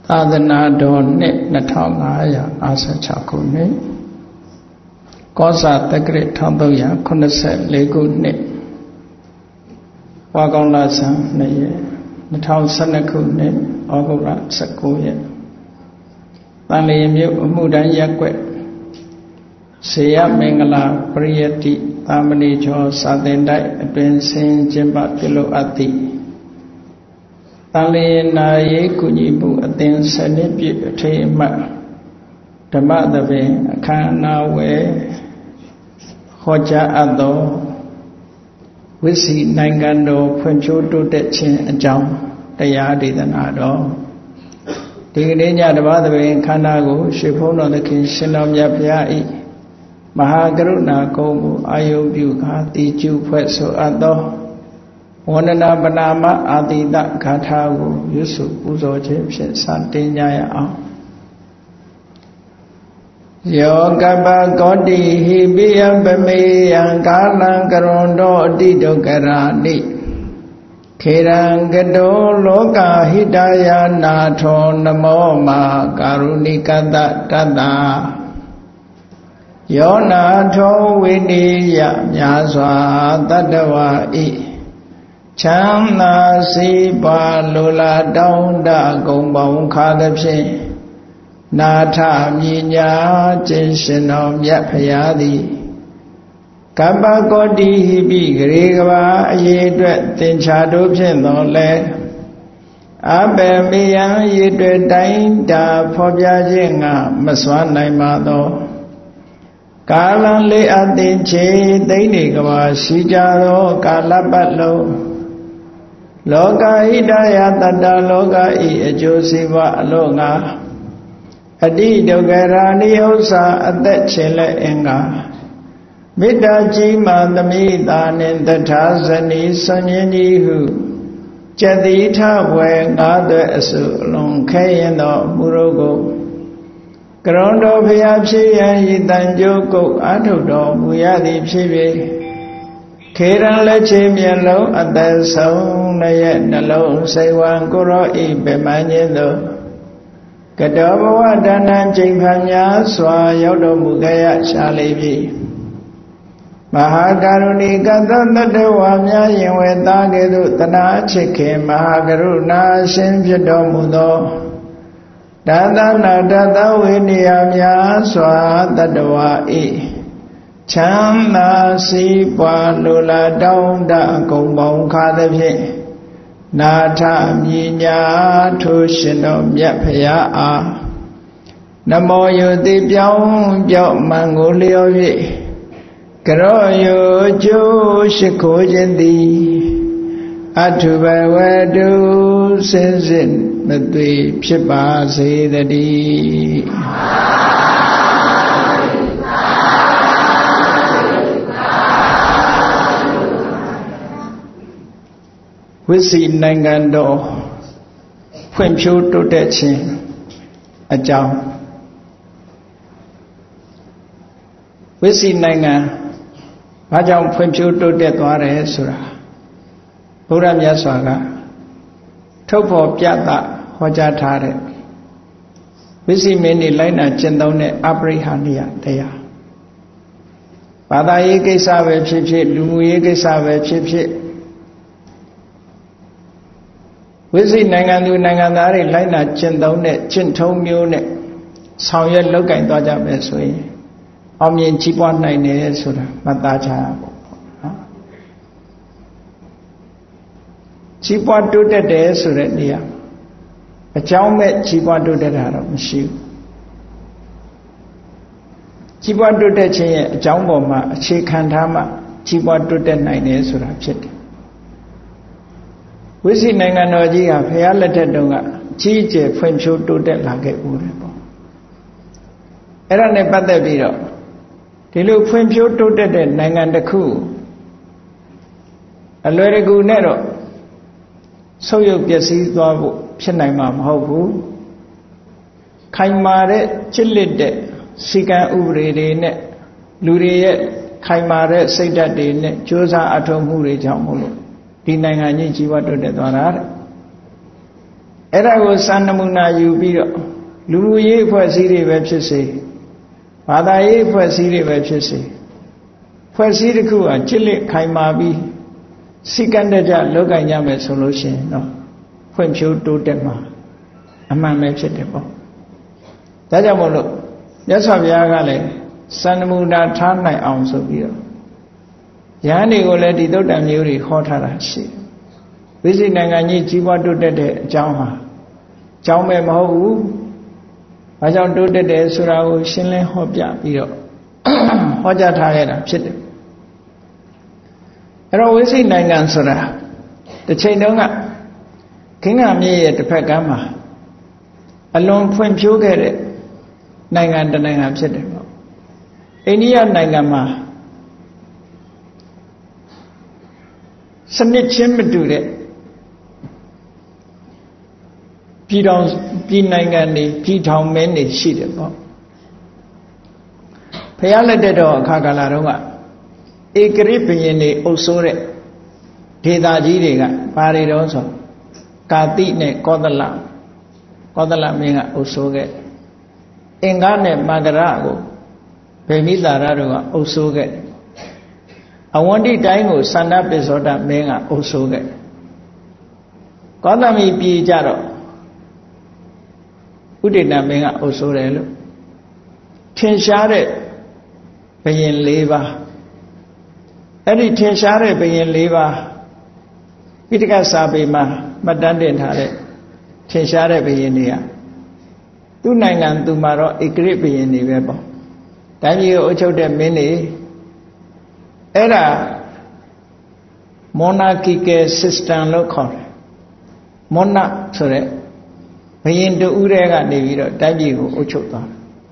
သာသနာတော်နှစ်2556ခုနှစ်ကောဇာတက္ကရာ1384ခုနှစ်ဝါကောင်းလဆန်း2ရက်2012ခုနှစ်ဩဂုတ်လ19ရက်တန်လျင်မြို့အမှုတန်းရပ်ကွက်ဆေယမင်္ဂလာပရိယတိသာမဏေကျော်စာသင်တိုက်အတွင်ဆင်းကျင်းပပြုလုပ်အပ်သည့်တန်လျင်နာရေးကုညီမှုအသင်း7နှစ်ပြည့်အထိမ်းအမှတ်ဓမ္မသဘင်အခမ်းအနားဝယ်ဟောကြားအပ်သောဝိစီနိုင်ငံတော်ဖွံ့ဖြိုးတိုးတက်ခြင်းအကြောင်းတရားဒေသနာတော်ဒီကနေ့ညဓမ္မသဘင်ခန္ဓာကိုရွှေဘုန်းတော်သခင်ရှင်တော်မြတ်ဘုရား၏မဟာကရုဏာကုံကိုအာယုပြုကာတိကျုဖွဲ့ဆိုအပ်သောဝန္ဒနာပနာမအာတိတဂါထာကိုရွတ်ဆိုပူဇော်ခြင်းဖြင့်စတင်ကြရအောင်ယောကပကောတိဟိပိယပမေယံကာလံကရွန်တောအတိဒုက္ခရာနိခေရံကတောလောကဟိတယာနာထောနမောမာကာရုဏိကတတတ္တယောနာထောဝိနိယမြာစွာတတ္တဝါဤချမ်းသာစီးပွားလိုလားတောင်းတဂုံပေါင်းခါသဖြင့်နာထမြညာခြင်းရှင်တော်မြတ်ဖရာသည်ကပ္ပကောတိဟိပိဂရေကဘာအရေးအတွက်သင်္ချာတို့ဖြင့်တော်လဲအဘေမေယံရေတွေ့တိုင်းတာဖော်ပြခြင်းငါမစွမ်းနိုင်ပါသောကာလံလေးအသင်ချေသိမ့်နေကဘာရှိကြသောကာလပတ်လုံးလောကဟိတယတတ္တလောကဤအကျိုးစီးပွားအလို့ငါအတိဒုက္ခရာနိဥ္စာအသက်ခြင်းလက်အင်္ဂါမေတ္တာကြီးမှသမိတာနှင့်တထာဇနီဆွန်မြင်းကြီးဟုကျက်တိထဝေငါးသွဲအစုအလုံးခဲရင်သောမူရောကိုကရွန်တော်ဖျားဖြစ်ရန်ဤတန်ကြိုးကုတ်အာထုတော်မူရသည်ဖြစ်၍ခေရန်လက်ချေမျက်လုံးအသက်ဆုံးရဲ့နှလုံးစိတ်ဝံကိုရောဤဗေမញ្ញင်းသို့ကတောဘဝတဏ္ဍချိန်ဖန်များစွာရောက်တော်မူခဲ့ရရှာလေပြီမဟာကရုဏီကတတ္တဝါများယင်ဝေသားကဲ့သို့တနာချစ်ခင်မဟာကရုဏာရှင်ဖြစ်တော်မူသောတသနာတသဝိနည်းများစွာတတ္တဝါဤချမ်းသာစီးပွားလိုလားတောင်းတဂုံပေါင်းခါသဖြင့်နာထမြညာထိုရှင်တော်မြတ်ဖရာအားနမောယုတိပြောင်းမှန်ကိုလျော်၍ကရောယုကျိုးရှိခိုးခြင်းသည်အထုဘဝတုစင်စစ်မသွေဖြစ်ပါစေတည်းဝိစီနိုင်ငံတော်ဖွံ့ဖြိုးတိုးတက်ခြင်းအကြောင်းဝိစီနိုင်ငံဘာကြောင့်ဖွံ့ဖြိုးတိုးတက်သွားတယ်ဆိုတာဘုရားမြတ်စွာကထုတ်ဖော်ပြသဟောကြားထားတဲ့ဝိစီမင်းနေလိုက်နာကျင့်သုံးတဲ့အပရိဟာနိယတရားဘာသာရေးကိစ္စပဲဖြစ်ဖြစ်လူမှုရေးကိစ္စပဲဖြစ်ဖြစ်ဝိစီနိုင်ငံသူနိုင်ငံသားတွေလိုက်နာကျင့်သုံးတဲ့ကျင့်ထုံးမျိုးနဲ့ဆောင်ရွက်လုပ်ကင်သွားကြမယ်ဆိုရင်အောင်မြင်ကြီးပွားနိုင်တယ်ဆိုတာမှတ်သားကြရပါနော်ကြီးပွားတိုးတက်တယ်ဆိုတဲ့နေရာအကြောင်းမဲ့ကြီးပွားတိုးတက်တာတော့မရှိဘူးကြီးပွားတိုးတက်ခြင်းရဲ့အကြောင်းပေါ်မှာအခြေခံထားမှကြီးပွားတိုးတက်နိုင်တယ်ဆိုတာဖြစ်တယ်ဝိစီနိုင်ငံတော်ကြီးဟာဘုရားလက်ထက်တုန်းကကြီးကျယ်ဖွံ့ဖြိုးတိုးတက်လာခဲ့ဦးတယ်ပေါ့အဲ့ဒါနဲ့ပတ်သက်ပြီးတော့ဒီလိုဖွံ့ဖြိုးတိုးတက်တဲ့နိုင်ငံတစ်ခုအလွယ်တကူနဲ့တော့ဆုတ်ယုတ်ပျက်စီးသွားဖို့ဖြစ်နိုင်မှာမဟုတ်ဘူးခိုင်မာတဲ့ချစ်လက်တဲ့စီကံဥပဒေတွေနဲ့လူတွေရဲ့ခိုင်မာတဲ့စိတ်ဓာတ်တွေနဲ့ကြိုးစားအထောက်မှုတွေကြောင့်မို့လို့ဒီနိုင်ငံကြီးကြီးပွားတိုးတက်သွားတာတဲ့အဲ့ဒါကိုစံနမူနာယူပြီးတော့လူလူရေးအဖွဲ့အစည်းတွေပဲဖြစ်စေဘာသာရေးအဖွဲ့အစည်းတွေပဲဖြစ်စေဖွဲ့စည်းတစ်ခုဟာจิตလက်ခိုင်မာပြီးစိတ်ကန့်တကြလောက်ကိုင်ကြမယ်ဆိုလို့ရှိရင်တော့ဖွံ့ဖြိုးတိုးတက်မှာအမှန်ပဲဖြစ်တယ်ပေါ့ဒါကြောင့်မို့လို့မြတ်စွာဘုရားကလည်းစံနမူနာထားနိုင်အောင်ဆိုပြီးတော့ယဟန်တွေကိုလည်းဒီသုတ္တန်မျိုးတွေဟောထားတာရှိတယ်ဝိဇိနိုင်ငံကြီးကြီးပွားတိုးတက်တဲ့အကြောင်းဟာအကြောင်းပဲမဟုတ်ဘူးဘာကြောင့်တိုးတက်တယ်ဆိုတာကိုရှင်းလင်းဟောပြပြီးတော့ဟောကြားထားခဲ့တာဖြစ်တယ်အဲ့တော့ဝိဇိနိုင်ငံဆိုတာတစ်ချိန်တုန်းကဂင်္ဂါမြစ်ရဲ့တစ်ဖက်ကမ်းမှာအလွန်ဖွံ့ဖြိုးခဲ့တဲ့နိုင်ငံတစ်နိုင်ငံဖြစ်တယ်ပေါ့အိန္ဒိယနိုင်ငံမှာစနစ်ချင်းမတူတဲ့ပြည်နိုင်ငံတွေပြည်ထောင်မင်းတွေရှိတယ်ပေါ့ဖျားလက်တဲ့တော့အခါကာလတုန်းကဧကရိဘုရင်တွေအုပ်စိုးတဲ့ဒေသကြီးတွေကဘာတွေတော့ဆိုကာတိနဲ့ကောသလမင်းကအုပ်စိုးခဲ့အင်္ဂါနဲ့မဂရကိုဗေမိသာရတို့ကအုပ်စိုးခဲ့အဝန္တိတိုင်းကိုသန္တပိသောဒမင်းကအုပ်စိုးခဲ့ကောသမီပြည်ကြတော့ဥဒိဏမင်းကအုပ်စိုးတယ်လို့ထင်ရှားတဲ့ဘုရင်၄ပါးအဲ့ဒီထင်ရှားတဲ့ဘုရင်၄ပါးပိဋကစာပေမှာမှတ်တမ်းတင်ထားတဲ့ထင်ရှားတဲ့ဘုရင်တွေကသူ့နိုင်ငံသူမှာတော့ဧကရိဘုရင်တွေပဲပေါ့တိုင်းပြည်ကိုအုပ်ချုပ်တဲ့မင်းတွေအဲ့ဒါ monarchical system လို့ခေါ်တယ် monarch ဆိုတဲ့ဘုရင်တူဦးတဲ့ကနေပြီးတော့တိုင်းပြည်ကိုအုပ်ချုပ်သွား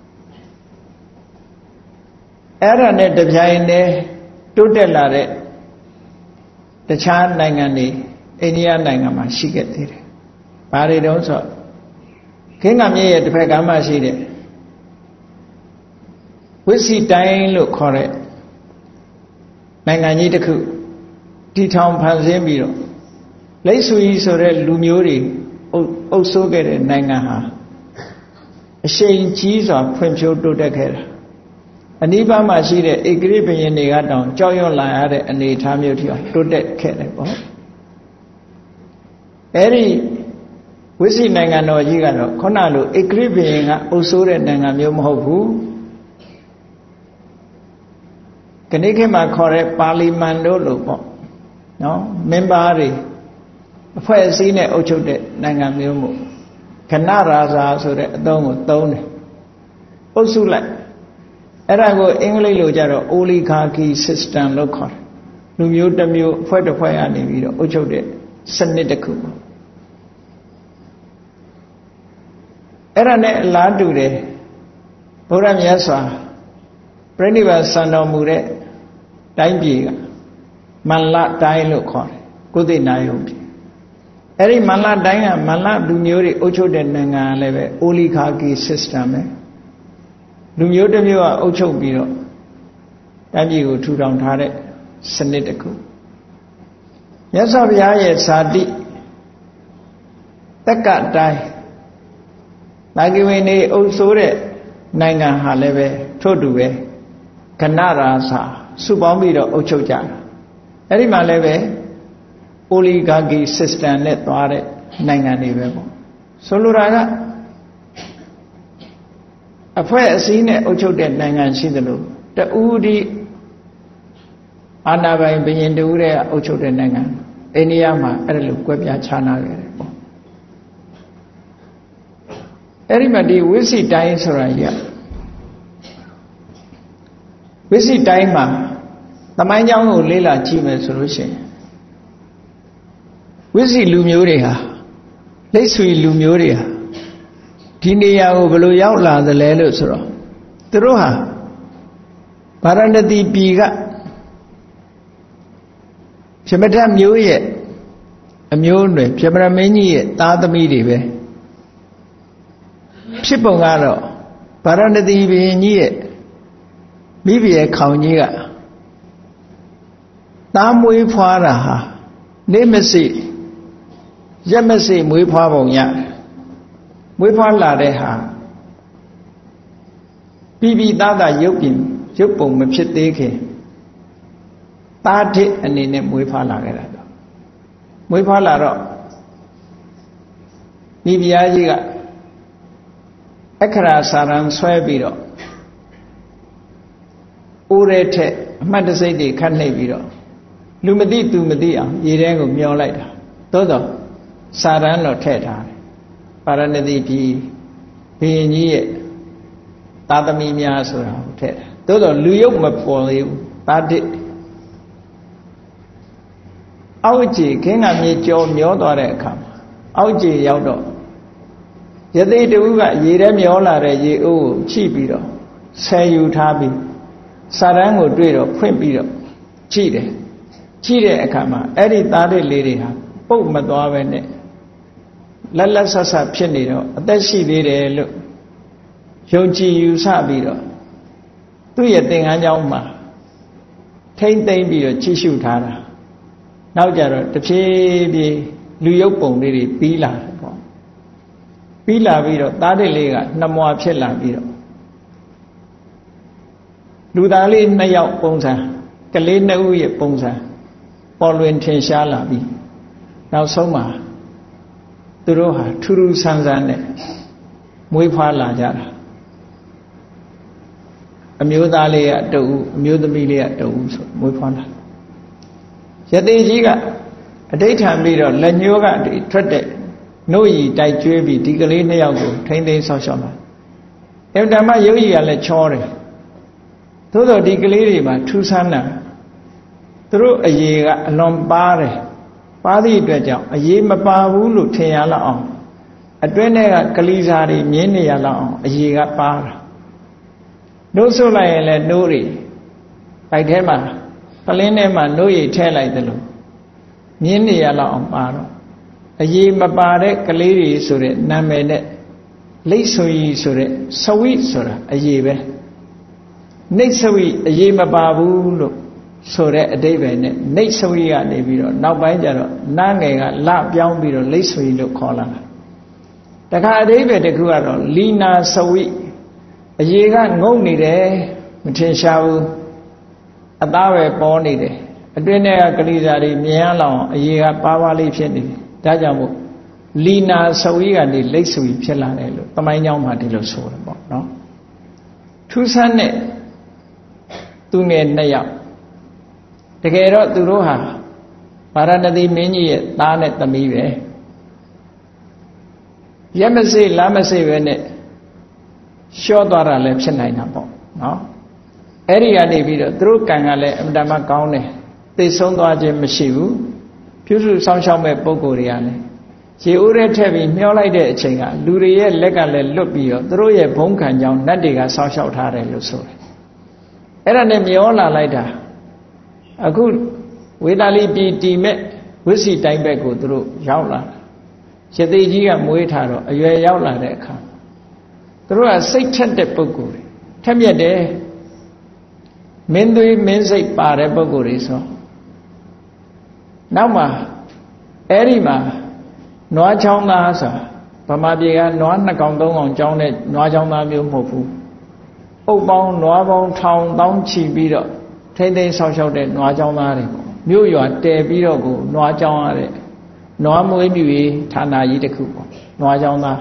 အဲ့ဒါနဲ့တပြိုင်တည်းတိုးတက်လာတဲ့တခြားနိုင်ငံတွေအိန္ဒိယနိုင်ငံမှာရှိခဲ့သေးတယ်။ဘာတွေတုံးဆိုဂင်္ဂါမြစ်ရဲ့တစ်ဖက်ကမ်းမှာရှိတဲ့ဝိစီတိုင်းလို့ခေါ်တဲ့နိုင်ငံကြီးတစ်ခုတည်ထောင်ဖန်ဆင်းပြီးတော့လိပ်ဆူကြီးဆိုတဲ့လူမျိုးတွေအုပ်စိုးခဲ့တဲ့နိုင်ငံဟာအရှိန်ကြီးစွာဖွံ့ဖြိုးတိုးတက်ခဲ့တာအနိဗ္ဗာန်မှာရှိတဲ့ဧကရိဘုရင်တွေကတောင်ကြောက်ရွံ့လာရတဲ့အနေအထားမျိုးထိတိုးတက်ခဲ့တယ်ပေါ့အဲ့ဒီဝိစီနိုင်ငံတော်ကြီးကတော့ခုနလိုဧကရိဘုရင်ကအုပ်စိုးတဲ့နိုင်ငံမျိုးမဟုတ်ဘူးခဏခေတ်မှာခေါ်တဲ့ပါလီမန်တို့လို့ပေါ့နော်မင်းသားတွေအဖွဲ့အစည်းနဲ့အုပ်ချုပ်တဲ့နိုင်ငံမျိုးမို့ခဏရာဇာဆိုတဲ့အသုံးကိုသုံးတယ်အုပ်စုလိုက်အဲ့ဒါကိုအင်္ဂလိပ်လိုကြတော့ oligarchy system လို့ခေါ်တယ်လူမျိုးတစ်မျိုးအဖွဲ့တစ်ဖွဲ့ကနေပြီးတော့အုပ်ချုပ်တဲ့စနစ်တစ်ခုပေါ့အဲ့ဒါနဲ့အလားတူတယ်ဘုရားမြတ်စွာပြိဋိဘစံတော်မူတဲ့တိုင်းပြည်ကမန္လတိုင်းလို့ခေါ်တယ်ကုသိနာယုံပြည်အဲ့ဒီမန္လတိုင်းကမန္လလူမျိုးတွေအုပ်ချုပ်တဲ့နိုင်ငံလည်းပဲ oligarchy system ပဲလူမျိုးတစ်မျိုးကအုပ်ချုပ်ပြီးတော့တိုင်းပြည်ကိုထူထောင်ထားတဲ့စနစ်တစ်ခုမြတ်စွာဘုရားရဲ့ဇာတိတက္ကတိုင်းနာဂိဝိနေအုပ်စိုးတဲ့နိုင်ငံဟာလည်းပဲထို့တူပဲကဏရာစာစုပေါင်းပြီးတော့အုပ်ချုပ်ကြတာအဲ့ဒီမှာလည်းပဲ oligarchy system နဲ့သွားတဲ့နိုင်ငံတွေပဲပေါ့ဆိုလိုတာကအဖွဲ့အစည်းနဲ့အုပ်ချုပ်တဲ့နိုင်ငံရှိသလိုတူဒီအာဏာပိုင်ဘုရင်တူတဲ့အုပ်ချုပ်တဲ့နိုင်ငံအိန္ဒိယမှာအဲ့ဒါလိုကွဲပြားခြားနားခဲ့တယ်ပေါ့အဲ့ဒီမှာဒီဝိစီတိုင်းဆိုတာကြီးဝိစီတိုင်းမှာသမိုင်းကြောင်းကိုလေ့လာကြည့်မယ်ဆိုလို့ရှိရင်ဝိစီလူမျိုးတွေဟာလိပ်ဆွေလူမျိုးတွေဟာဒီနေရာကိုဘယ်လိုရောက်လာသလဲလို့ဆိုတော့သူတို့ဟာဗာရာဏသီပြည်ကပြမထမျိုးရဲ့အမျိုးအနွယ်ပြမရမင်းကြီးရဲ့သားသမီးတွေပဲဖြစ်ပုံကတော့ဗာရာဏသီဘုရင်ကြီးရဲ့မိဖုရားခေါင်ကြီးကသားမွေးဖွားတာဟာနေမစိရက်မစိမွေးဖွားပုံရတယ်မွေးဖွားလာတဲ့ဟာပြီးသားရုပ်ပုံမဖြစ်သေးခင်သားတစ်အနေနဲ့မွေးဖွားလာခဲ့တာတော့မွေးဖွားလာတော့မိဖုရားကြီးကအခရာစာရံဆွဲပြီးတော့အိုးရဲထက်အမှတ်တစိတ်တွေခတ်နှိပ်ပြီးတော့လူမသိသူမသိအောင်ရေထဲကိုမျောလိုက်တာသို့တော့စာရံတော့ထည့်ထားတယ်ပါရဏသီပြည်ဘုရင်ကြီးရဲ့သာသမီများဆိုတာကိုထည့်တယ်သို့တော့လူရုပ်မပေါ်သေးဘူးသားတစ်အောက်ခြေခင်းကမြေကျော်မျောသွားတဲ့အခါမှာအောက်ခြေရောက်တော့ယသိတူကရေထဲမျောလာတဲ့ရေအိုးကိုချိပြီးတော့ဆယ်ယူထားပြီးစာရန်ကိုတွေ့တော့ဖွင့်ပြီးတော့ချိတယ်ချိတဲ့အခါမှာအဲ့ဒီသားတစ်လေးတွေဟာပုတ်မသွားပဲနဲ့လက်ဆက်ဆက်ဖြစ်နေတော့အသက်ရှိသေးတယ်လို့ယုံကြည်ယူဆပြီးတော့သူ့ရဲ့သင်္ကန်းကျောင်းမှာထိမ့်သိမ့်ပြီးတော့ကြည့်ရှုထားတာနောက်ကြတော့တဖြည်းဖြည်းလူရုပ်ပုံလေးတွေပြီးလာတယ်ပေါ့ပြီးလာပြီးတော့သားတစ်လေးကနှမွာဖြစ်လာပြီးတော့လူသားလေး2ယောက်ပုံစံကလေး2ဦးရဲ့ပုံစံပေါ်လွင်ထင်ရှားလာပြီးနောက်ဆုံးမှာသူတို့ဟာထူးထူးဆန်းဆန်းနဲ့မွေးဖွားလာကြတာအမျိုးသားလေးက2ဦးအမျိုးသမီးလေးက2ဦးဆိုမွေးဖွားလာယသိကြီးကအဋိဌံပြီးတော့လက်ညှိုးကထွက်တဲ့နှုတ်ရည်တိုက်ကျွေးပြီးဒီကလေး2ယောက်ကိုထိမ့်သိမ်းဆောက်ရှောက်လာအဗ္ဗဓမ္မရုပ်ရည်ကလည်းချောတယ်သို့တော့ဒီကလေးတွေမှာထူးဆန်းတာသူတို့အရေးကအလွန်ပါတယ်ပါသည့်အတွက်ကြောင့်အရေးမပါဘူးလို့ထင်ရလောက်အောင်အတွင်းထဲကကလေးစားတွေမြင်နေရလောက်အောင်အရေးကပါတာနှုတ်ဆုပ်လိုက်ရင်လည်းနှိုးတွေပိုက်ထဲမှာပလင်းထဲမှာနှိုးရည်ထည့်လိုက်တယ်လို့မြင်နေရလောက်အောင်ပါတော့အရေးမပါတဲ့ကလေးတွေဆိုတဲ့နာမည်နဲ့လိတ်ဆွေဆိုတဲ့စဝိဆိုတာအရေးပဲနှိတ်ဆွေအရေးမပါဘူးလို့ဆိုတဲ့အဓိပ္ပာယ်နဲ့နှိတ်ဆွေကနေပြီးတော့နောက်ပိုင်းကျတော့နားငယ်ကလပြောင်းပြီးတော့လိတ်ဆွေလို့ခေါ်လာတာတခါအဓိပ္ပာယ်တစ်ခုကတော့လီနာစဝိအရေးကငုံနေတယ်မထင်ရှားဘူးအသားပဲပေါ်နေတယ်အတွင်းထဲကကလေးစားတွေမြင်ရလောက်အရေးကပါးပါးလေးဖြစ်နေတယ်ဒါကြောင့်မို့လီနာစဝိကနေလိတ်ဆွေဖြစ်လာတယ်လို့သမိုင်းကြောင်းမှာဒီလိုဆိုတယ်ပေါ့နော်ထူးဆန်းတဲ့သူငယ်2ယောက်တကယ်တော့သူတို့ဟာဗာရာဏသီမင်းကြီးရဲ့သားနဲ့သမီးပဲရက်မစေ့လမ်းမစေ့ပဲနဲ့လျှော့သွားတာလည်းဖြစ်နိုင်တာပေါ့နော်အဲ့ဒီကနေပြီးတော့သူတို့ကံကလည်းအမှန်တမ်းကောင်းတယ်သိဆုံးသွားခြင်းမရှိဘူးပြုစုစောင့်ရှောက်မဲ့ပုံကိုယ်တွေကလည်းရေဦးရဲထည့်ပြီးမျောလိုက်တဲ့အချိန်ကလူတွေရဲ့လက်ကလည်းလွတ်ပြီးတော့သူတို့ရဲ့ဘုံခံကြောင်းနတ်တွေကစောင့်ရှောက်ထားတယ်လို့ဆိုတယ်အဲ့ဒါနဲ့မျောလာလိုက်တာအခုဝေဒာလိပြည်တီမဲ့ဝိစီတိုင်းဘက်ကိုသူတို့ရောက်လာရသေးကြီးကမွေးထားတော့အရွယ်ရောက်လာတဲ့အခါသူတို့ကစိတ်ထက်တဲ့ပုဂ္ဂိုလ်တွေထက်မြက်တယ်မင်းသွေးမင်းစိတ်ပါတဲ့ပုဂ္ဂိုလ်တွေဆိုနောက်မှာအဲ့ဒီမှာနွားချောင်းသားဆိုဗမာပြည်ကနွား2ကောင်3ကောင်ကြောင်းတဲ့နွားချောင်းသားမျိုးမဟုတ်ဘူးအုပ်ပေါင်းနွားပေါင်းထောင်တောင်းချီပြီးတော့ထိမ့်သိမ်းဆောက်ရှောက်တဲ့နွားချောင်းသားတွေပေါ့မြို့ရွာတည်ပြီးတော့ကိုနွားချောင်းရတဲ့နွားမွေးမြူရေးဌာနကြီးတစ်ခုပေါ့နွားချောင်းသား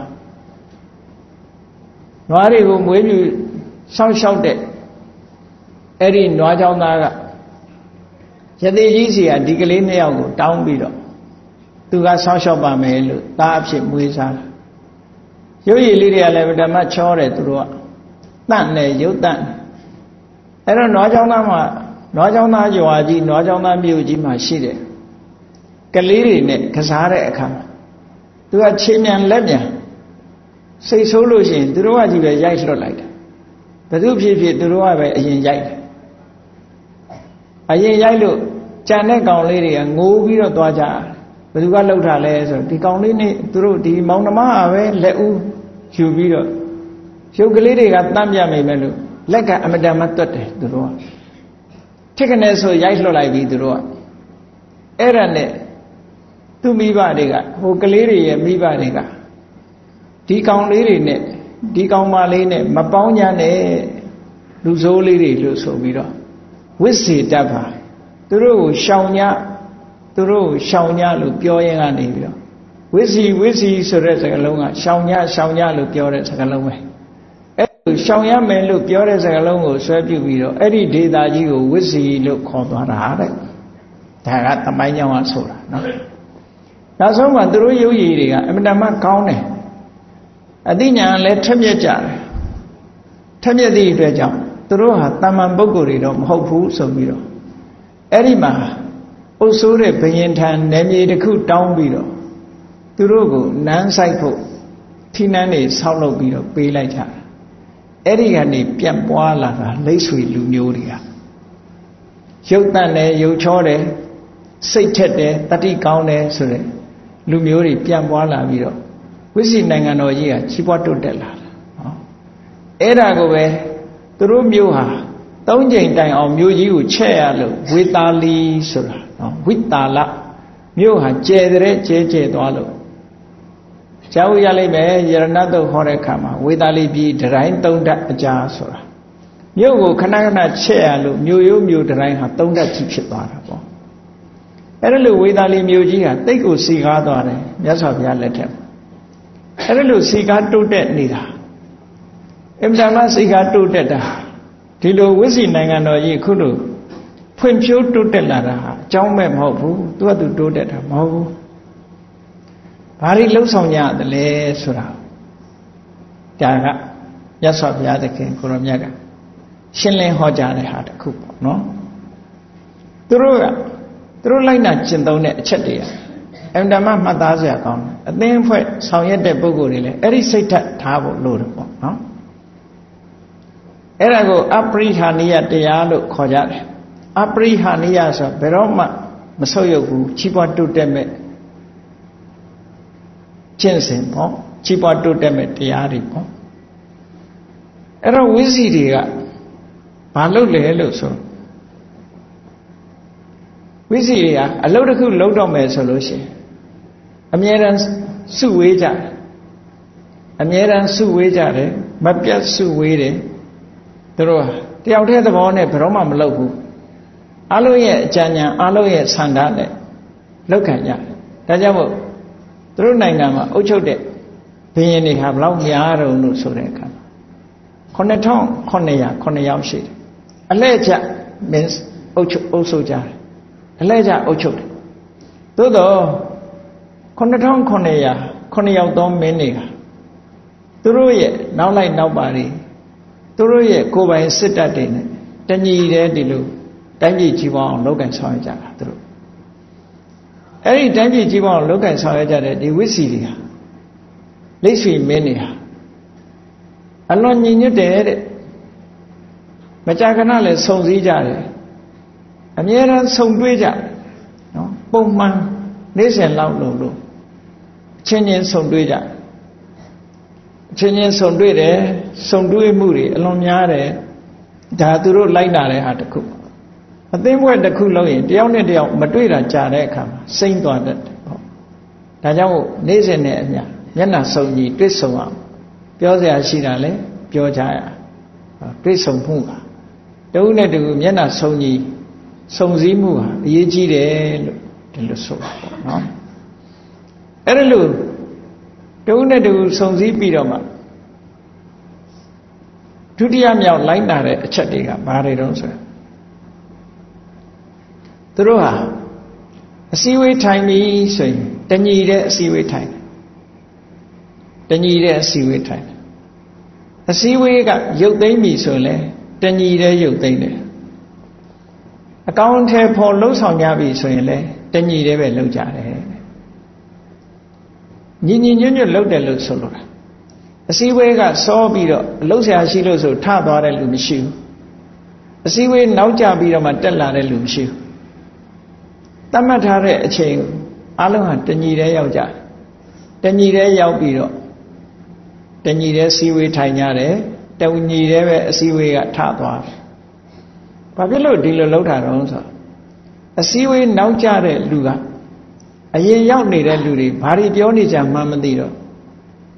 နွားတွေကိုမွေးမြူဆောက်ရှောက်တဲ့အဲ့ဒီနွားချောင်းသားကယသိကြီးစီကဒီကလေး2ယောက်ကိုတောင်းပြီးတော့သူကဆောက်ရှောက်ပါမယ်လို့သားအဖြစ်မွေးစားတာရုပ်ရည်လေးတွေကလည်းဓမ္မချောတယ်သူတို့ကတန့်နဲ့ရုပ်တန့်အဲ့တော့နွားချောင်းသားမှာနွားချောင်းသားရွာကြီးနွားချောင်းသားမြို့ကြီးမှာရှိတယ်ကလေးတွေနဲ့ကစားတဲ့အခါမှာသူကခြေမြန်လက်မြန်စိတ်ဆိုးလို့ရှိရင်သူတို့ကကြီးပဲရိုက်လွတ်လိုက်တယ်ဘယ်သူဖြစ်ဖြစ်သူတို့ကပဲအရင်ရိုက်တယ်အရင်ရိုက်လို့ကြံတဲ့ကောင်လေးတွေကငိုပြီးတော့သွားကြဘယ်သူကလှုပ်တာလဲဆိုဒီကောင်လေးနဲ့သူတို့ဒီမောင်နှမကပဲလက်ဦးယူပြီးတော့ရုပ်ကလေးတွေကတန့်ပြမိမယ်လို့လက်ကအမတန်မှတွတ်တယ်သူတို့ကထစ်ကနေဆိုရိုက်လွှတ်လိုက်ပြီသူတို့ကအဲ့ဒါနဲ့သူ့မိဘတွေကဟိုကလေးတွေရဲ့မိဘတွေကဒီကောင်လေးတွေနဲ့ဒီကောင်မလေးနဲ့မပေါင်းကြနဲ့လူဆိုးလေးတွေလို့ဆိုပြီးတော့ဝိစေတတ်ပါသူတို့ကိုရှောင်ညသူတို့ကိုရှောင်ညလို့ပြောရင်ကနေပြီးတော့ဝိစီဆိုတဲ့စကားလုံးကရှောင်ညလို့ပြောတဲ့စကားလုံးပဲအဲ့လိုရှောင်ရမယ်လို့ပြောတဲ့စကားလုံးကိုဆွဲပြုပြီးတော့အဲ့ဒီဒေတာကြီးကိုဝိစီလို့ခေါ်သွားတာတဲ့ဒါကသမိုင်းကြောင်းကဆိုတာနော်နောက်ဆုံးမှသူတို့ရုပ်ရည်တွေကအမှန်တမ်းကောင်းတယ်အသိဉာဏ်လည်းထက်မြက်ကြတယ်ထက်မြက်သည့်အတွက်ကြောင့်သူတို့ဟာတာမန်ပုဂ္ဂိုလ်တွေတော့မဟုတ်ဘူးဆိုပြီးတော့အဲ့ဒီမှာအုပ်စိုးတဲ့ဘယင်ထံနယ်မြေတစ်ခုတောင်းပြီးတော့သူတို့ကိုနန်းဆိုင်ဖို့ထိနန်းတွေဆောက်လုပ်ပြီးတော့ပေးလိုက်ကြတာအဲ့ဒီကနေပြန့်ပွားလာတာလိပ်ဆွေလူမျိုးတွေကရုပ်တန့်တယ်ရုပ်ချောတယ်စိတ်ထက်တယ်တတိကောင်းတယ်ဆိုတဲ့လူမျိုးတွေပြန့်ပွားလာပြီးတော့ဝိစီနိုင်ငံတော်ကြီးကကြီးပွားတိုးတက်လာတာနော်အဲ့ဒါကိုပဲသူတို့မျိုးဟာ၃ချိန်တိုင်အောင်မျိုးကြီးကိုချဲ့ရလို့ဝေတာလီဆိုတာနော်ဝိတာလမျိုးဟာကျဲတဲ့ကျဲသွားလို့ကြားဝရလိုက်ပဲယရဏတုတ်ဟောတဲ့အခါမှာဝေတာလီပြည်ဒတိုင်း၃ဓာတ်အကြာဆိုတာမျိုးကိုခဏခဏချဲ့ရလို့မျိုးရိုးမျိုးဒတိုင်းဟာ၃ဓာတ်ကြီးဖြစ်သွားတာပေါ့အဲ့ဒါလို့ဝေတာလီမျိုးကြီးဟာတိတ်ကိုစီကားသွားတယ်မြတ်စွာဘုရားလက်ထက်အဲ့ဒါလို့စီကားတိုးတက်နေတာအမှန်တမ်းစီကားတိုးတက်တာဒီလိုဝိစီနိုင်ငံတော်ကြီးအခုလိုဖွံ့ဖြိုးတိုးတက်လာတာဟာအကြောင်းမဲ့မဟုတ်ဘူးသူကသူတိုးတက်တာမဟုတ်ဘူးဘာတွေလှုပ်ဆောင်ကြသလဲဆိုတာဒါကမြတ်စွာဘုရားသခင်ကိုရောမြတ်ကရှင်းလင်းဟောကြားတဲ့ဟာတစ်ခုပေါ့နော်သူတို့လိုက်နာကျင့်သုံးတဲ့အချက်တွေအမှန်တမ်းမှတ်သားစရာကောင်းတယ်အသင်းအဖွဲ့ဆောင်ရွက်တဲ့ပုဂ္ဂိုလ်တွေလည်းအဲ့ဒီစိတ်ဓာတ်ထားဖို့လိုတယ်ပေါ့နော်အဲ့ဒါကိုအပရိဟာနိယတရားလို့ခေါ်ကြတယ်အပရိဟာနိယဆိုဘယ်တော့မှမဆုတ်ယုတ်ဘူးကြီးပွားတိုးတက်မဲ့ကျင့်စဉ်ပေါ့ကြီးပွားတိုးတက်မဲ့တရားတွေပေါ့အဲ့တော့ဝိစီတွေကဘာလုပ်လဲလို့ဆိုဝိစီတွေကအလုပ်တစ်ခုလုပ်တော့မယ်ဆိုလို့ရှိရင်အမြဲတမ်းစုဝေးကြတယ်အမြဲတမ်းစုဝေးကြတယ်မပြတ်စုဝေးတယ်သူတို့တယောက်တည်းသဘောနဲ့ဘယ်တော့မှမလုပ်ဘူးအလုံးရဲ့အကြံဉာဏ်အလုံးရဲ့ဆန္ဒနဲ့လောက်ခံကြဒါကြောင့်မို့သူတို့နိုင်ငံမှာအုပ်ချုပ်တဲ့ဘုရင်တွေဟာဘယ်လောက်များတုံးလို့ဆိုတဲ့အခါ9900 ယောက်ရှိတယ်အလဲကျမင်းအုပ်ချုပ်ကြတယ်အလဲကျအုပ်ချုပ်တယ်သို့တော့9900 ယောက်သောမင်းတွေကသူတို့ရဲ့နောက်လိုက်နောက်ပါတွေသူတို့ရဲ့ကိုယ်ပိုင်စစ်တပ်တွေနဲ့တညီတဲ့ဒီလိုတိုင်းပြည်ကြီးပွားအောင်လုပ်ကန်ဆောင်ရကြတာသူတို့အဲ့ဒီတိုင်းပြည်ကြီးပွားအောင်လုပ်ကန်ဆောင်ရကြတဲ့ဒီဝိစီတွေဟာလိပ်ဆွေမင်းတွေဟာအလွန်ညီညွတ်တယ်တဲ့မကြာခဏလည်းစုံစည်းကြတယ်အမြဲတမ်းဆုံတွေ့ကြတယ်နော်ပုံမှန်နေ့စဉ်လောက်လို့ချင်းဆုံတွေ့ကြချင်းဆုံတွေ့တယ်ဆုံတွေ့မှုတွေအလွန်များတယ်ဒါသူတို့လိုက်နာတဲ့ဟာတစ်ခုအသင်းဘွဲ့တစ်ခုလုံးရင်တယောက်နဲ့တယောက်မတွေ့တာကြာတဲ့အခါမှာစိမ့်သွားတတ်တယ်ပေါ့ဒါကြောင့်နေ့စဉ်နဲ့အမျှမျက်နှာစုံညီတွေ့ဆုံအောင်ပြောစရာရှိတာလဲပြောကြရတွေ့ဆုံမှုပါတဦးနဲ့တဦးမျက်နှာစုံညီစုံစည်းမှုဟာအရေးကြီးတယ်လို့ဒီလိုဆိုတာပေါ့နော်အဲ့ဒါလို့တဦးနဲ့တဦးစုံစည်းပြီးတော့မှဒုတိယမြောက်လိုက်နာတဲ့အချက်တွေကဘာတွေတုံးဆိုသူတို့ဟာအစည်းအဝေးထိုင်ပြီးဆိုရင်တညီတဲ့အစည်းအဝေးထိုင်တညီတဲ့အစည်းအဝေးထိုင်အစည်းအဝေးကရုပ်သိမ်းပြီဆိုရင်တညီတဲ့ရုပ်သိမ်းတယ်အကောင့်ထဲပေါ်လှုပ်ဆောင်ကြပြီဆိုရင်လည်းတညီတဲ့ပဲလှုပ်ကြတယ်ညီညွတ်လှုပ်တယ်လို့ဆိုလိုတာအစည်းအဝေးကစောပြီးတော့လှုပ်ရှားရှိလို့ဆိုထသွားတဲ့လူမရှိဘူးအစည်းအဝေးနောက်ကျပြီးတော့မှတက်လာတဲ့လူမရှိဘူးတတ်မှတ်ထားတဲ့အချိန်အလုံးဟာတညီတဲ့ရောက်ကြတညီတဲ့ရောက်ပြီးတော့တညီတဲ့စည်းဝေးထိုင်ကြတယ်တညီတဲ့ပဲအစည်းအဝေးကထသွားတယ်ဘာဖြစ်လို့ဒီလိုလုပ်တာတော့ဆိုအစည်းအဝေးနောက်ကျတဲ့လူကအရင်ရောက်နေတဲ့လူတွေဘာတွေပြောနေကြမှမသိတော့တ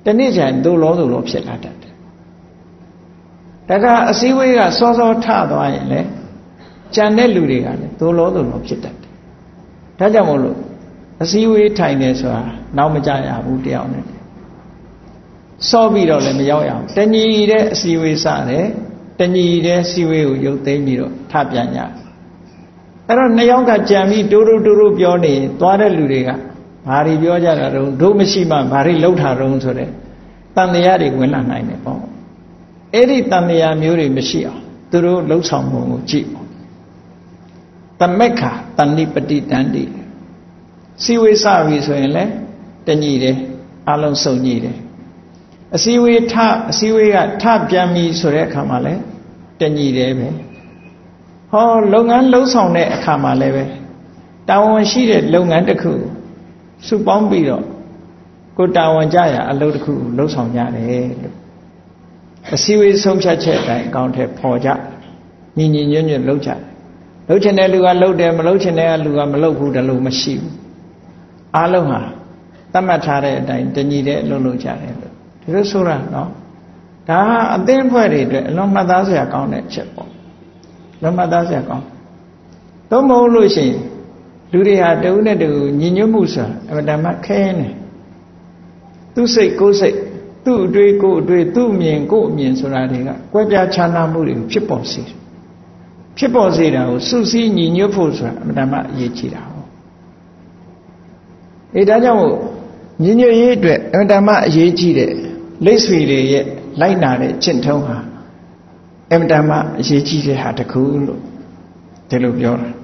တနေ့ကျရင်သို့လောဖြစ်လာတတ်တယ်ဒါကအစည်းအဝေးကစောစောထသွားရင်လေကြံတဲ့လူတွေကလည်းသို့လောဖြစ်တတ်တယ်ဒါကြောင့်မို့လို့အစည်းအဝေးထိုင်နေဆိုတာနောက်မကြရဘူးတယောက်နဲ့စောပြီးတော့လည်းမရောက်ရအောင်တညီတဲ့အစည်းအဝေးစတယ်တညီတဲ့စည်းဝေးကိုရုပ်သိမ်းပြီးတော့ထပြန်ကြအဲ့တော့နှစ်ယောက်ကကြံပြီးတိုးပြောနေသွားတဲ့လူတွေကဘာတွေပြောကြတာတော့တို့မရှိမှဘာတွေလှုပ်တာတော့ဆိုတဲ့တန်တရားတွေဝင်လာနိုင်တယ်ပေါ့အဲ့ဒီတန်တရားမျိုးတွေမရှိအောင်သူတို့လှုပ်ဆောင်ပုံကိုကြည့်ပေါ့သမက္ခတဏိပတိတန္တိစီဝေစပြီဆိုရင်လည်းတညီတယ်အလုံးစုံညီတယ်အစည်းအဝေးကထပြန်ပြီဆိုတဲ့အခါမှာလည်းတညီတယ်ပဲဟောလုပ်ငန်းလှုပ်ဆောင်တဲ့အခါမှာလည်းပဲတာဝန်ရှိတဲ့လုပ်ငန်းတစ်ခုစုပေါင်းပြီးတော့ကိုတာဝန်ကြရအလုပ်တစ်ခုလှုပ်ဆောင်ကြတယ်လို့အစည်းအဝေးဆုံးဖြတ်ချက်အတိုင်းအကောင့်ထဲပေါ်ကြညီညွတ်လှုပ်ကြတယ်လှုပ်ချင်တဲ့လူကလှုပ်တယ်မလှုပ်ချင်တဲ့လူကမလှုပ်ဘူးတလို့မရှိဘူးအားလုံးဟာသတ်မှတ်ထားတဲ့အတိုင်းတညီတဲ့အလုပ်လုပ်ကြတယ်လို့ဒီလိုဆိုတာနော်ဒါအသင်းအဖွဲ့တွေအတွက်အလုံးမှတ်သားစရာကောင်းတဲ့အချက်ပေါ့လုံးမှတ်သားစရာကောင်းသို့မဟုတ်လို့ရှိရင်လူတွေဟာတဦးနဲ့တဦးညီညွတ်မှုဆိုတာအမှန်တမ်းခဲနေသူ့စိတ်ကိုယ်စိတ်သူ့အတွေ့ကိုယ်အတွေ့သူ့အမြင်ကိုယ်အမြင်ဆိုတာတွေကကွဲပြားခြားနားမှုတွေဖြစ်ပေါ်စေတာကိုစုစည်းညီညွတ်ဖို့ဆိုတာအမှန်တမ်းအရေးကြီးတာဟုတ်ဒါကြောင့်ညီညွတ်ရေးအတွက်အမှန်တမ်းအရေးကြီးတဲ့လိပ်ဆွေတွေရဲ့လိုက်နာတဲ့ကျင့်ထုံးဟာအမှန်တမ်းအရေးကြီးတဲ့ဟာတစ်ခုလို့ဒီလိုပြောတာ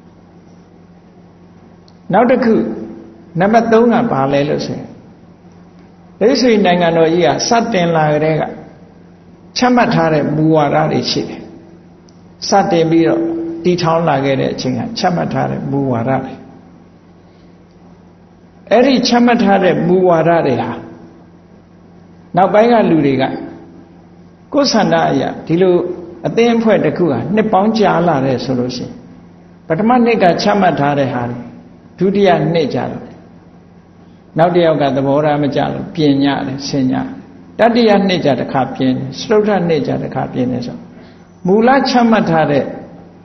နောက်တစ်ခုနံပါတ်3ကဘာလဲလို့ဆိုရင်လိပ်ဆွေနိုင်ငံတော်ကြီးကစတင်လာကြတဲ့ကချမှတ်ထားတဲ့မူဝါဒတွေရှိတယ်စတင်ပြီးတော့တည်ထောင်လာခဲ့တဲ့အချိန်ကချမှတ်ထားတဲ့မူဝါဒတွေအဲ့ဒီချမှတ်ထားတဲ့မူဝါဒတွေဟာနောက်ပိုင်းကလူတွေကကိုယ်ဆန္ဒအရာဒီလိုအသင်းအဖွဲ့တစ်ခုဟာနှစ်ပေါင်းကြာလာတယ်ဆိုလို့ရှိရင်ပထမနှစ်ကချမှတ်ထားတဲ့ဟာဒုတိယနှစ်ကြာတော့နောက်တစ်ယောက်ကသဘောထားမကျလို့ပြင်ညတယ်ဆင်ညတတိယနှစ်ကြာတစ်ခါပြင်တယ်စတုတ္ထနှစ်ကြာတစ်ခါပြင်တယ်ဆိုမူလချမှတ်ထားတဲ့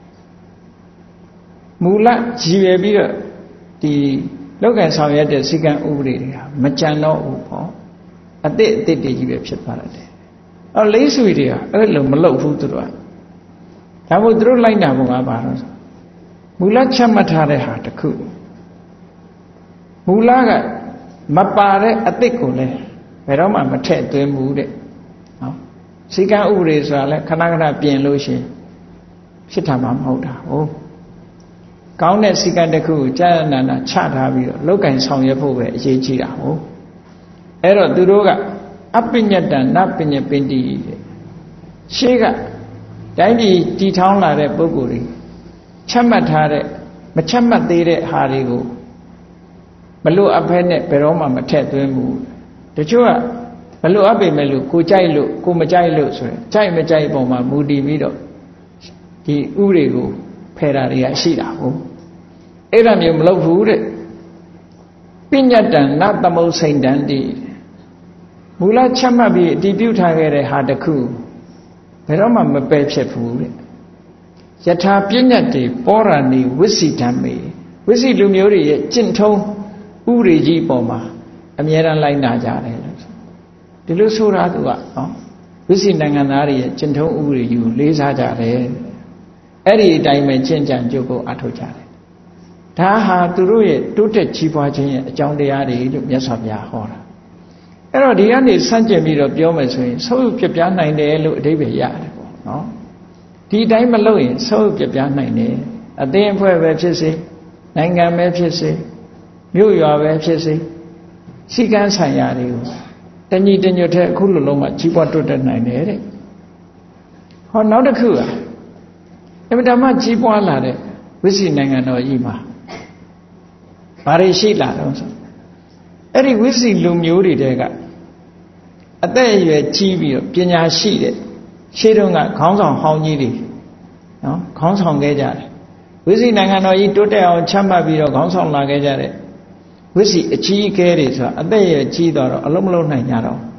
မူလရည်ရွယ်ပြီးတော့ဒီလောက်ကဆောင်ရွက်တဲ့စည်းကမ်းဥပဒေတွေဟာမကြံတော့ဘူးပေါ့အသစ်တွေကြီးပဲဖြစ်သွားတယ်အော်လိမ့်ဆွေတွေကအဲ့လိုမလုပ်ဘူးသူတို့ကဒါမို့သူတို့လိုက်နာပုံကဘာလို့မူလချမှတ်ထားတဲ့ဟာတစ်ခုမူလကမပါတဲ့အသစ်ကိုလည်းဘယ်တော့မှမထည့်သွင်းဘူးတဲ့နော်စည်းကမ်းဥပဒေဆိုတာလည်းခဏခဏပြင်လို့ရှိရင်ဖြစ်တာမှမဟုတ်တာဟုတ်ကောင်းတဲ့စည်းကမ်းတစ်ခုကိုကြာနာနာချထားပြီးတော့လောက်ကင်ဆောင်ရွက်ဖို့ပဲအရေးကြီးတာဟုတ်အဲ့တော့သူတို့ကအပညတ္တနပညပင်တိရှေးကတိုင်းပြည်တည်ထောင်လာတဲ့ပုဂ္ဂိုလ်တွေချမှတ်ထားတဲ့မချမှတ်သေးတဲ့ဟာတွေကိုမလို့အဖက်နဲ့ဘယ်တော့မှမထည့်သွင်းဘူးတချို့ကမလို့အပ်ပေမဲ့လို့ကိုကြိုက်လို့ကိုမကြိုက်လို့ဆိုရင်ကြိုက်မကြိုက်ပုံမှာမူတည်ပြီးတော့ဒီဥပဒေကိုဖယ်တာတွေကရှိတာဟုတ်အဲ့ဒါမျိုးမလုပ်ဘူးတဲ့ပညတ္တံနသမုတ်စိန်တံတိမူလချမှတ်ပြီးအတည်ပြုထားခဲ့တဲ့ဟာတစ်ခုဘယ်တော့မှမပယ်ဖြစ်ဘူးတဲ့ယထာပညတ်တိပောရဏီဝိစီဓမ္မေဝိစီလူမျိုးတွေရဲ့ကျင့်ထုံးဥပဒေကြီးပေါ်မှာအမြဲတမ်းလိုက်နာကြတယ်လို့ဒီလိုဆိုတာသူကနော်ဝိစီနိုင်ငံသားတွေရဲ့ကျင့်ထုံးဥပဒေကြီးကိုလေးစားကြတယ်အဲ့ဒီအတိုင်းပဲကျင့်ကြံကြိုးကိုအထောက်ကြတယ်ဒါဟာသူတို့ရဲ့တိုးတက်ကြီးပွားခြင်းရဲ့အကြောင်းတရားတွေလို့မြတ်စွာဘုရားဟောတာအဲ့တော့ဒီကနေဆန့်ကျင်ပြီးတော့ပြောမယ်ဆိုရင်ဆုပ်ပြပြနိုင်တယ်လို့အဓိပ္ပာယ်ရတယ်ပေါ့နော်ဒီအတိုင်းမလုပ်ရင်ဆုပ်ပြပြနိုင်တယ်အသင်းအဖွဲ့ပဲဖြစ်စေနိုင်ငံပဲဖြစ်စေမြို့ရွာပဲဖြစ်စေစီကံဆိုင်ရာတွေကိုတညီတညွတ်တဲ့အခုလိုလုံးမှကြီးပွားတိုးတက်နိုင်တယ်တဲ့ဟောနောက်တစ်ခုကအမှန်တမ်းကြီးပွားလာတဲ့ဝိစီနိုင်ငံတော်ကြီးမှာဘာတွေရှိလာတော့ဆိုအဲ့ဒီဝိစီလူမျိုးတွေတဲကအသက်အရွယ်ကြီးပြီးတော့ပညာရှိတဲ့ရှေးတုန်းကခေါင်းဆောင်ဟောင်းကြီးတွေနော်ခေါင်းဆောင်ခဲ့ကြတယ်ဝိစီနိုင်ငံတော်ကြီးတိုးတက်အောင်ချမှတ်ပြီးတော့ခေါင်းဆောင်လာခဲ့ကြတဲ့ဝိစီအကြီးအကဲတွေဆိုတာအသက်အရွယ်ကြီးတော့အလုံးမလုံးနိုင်ကြတော့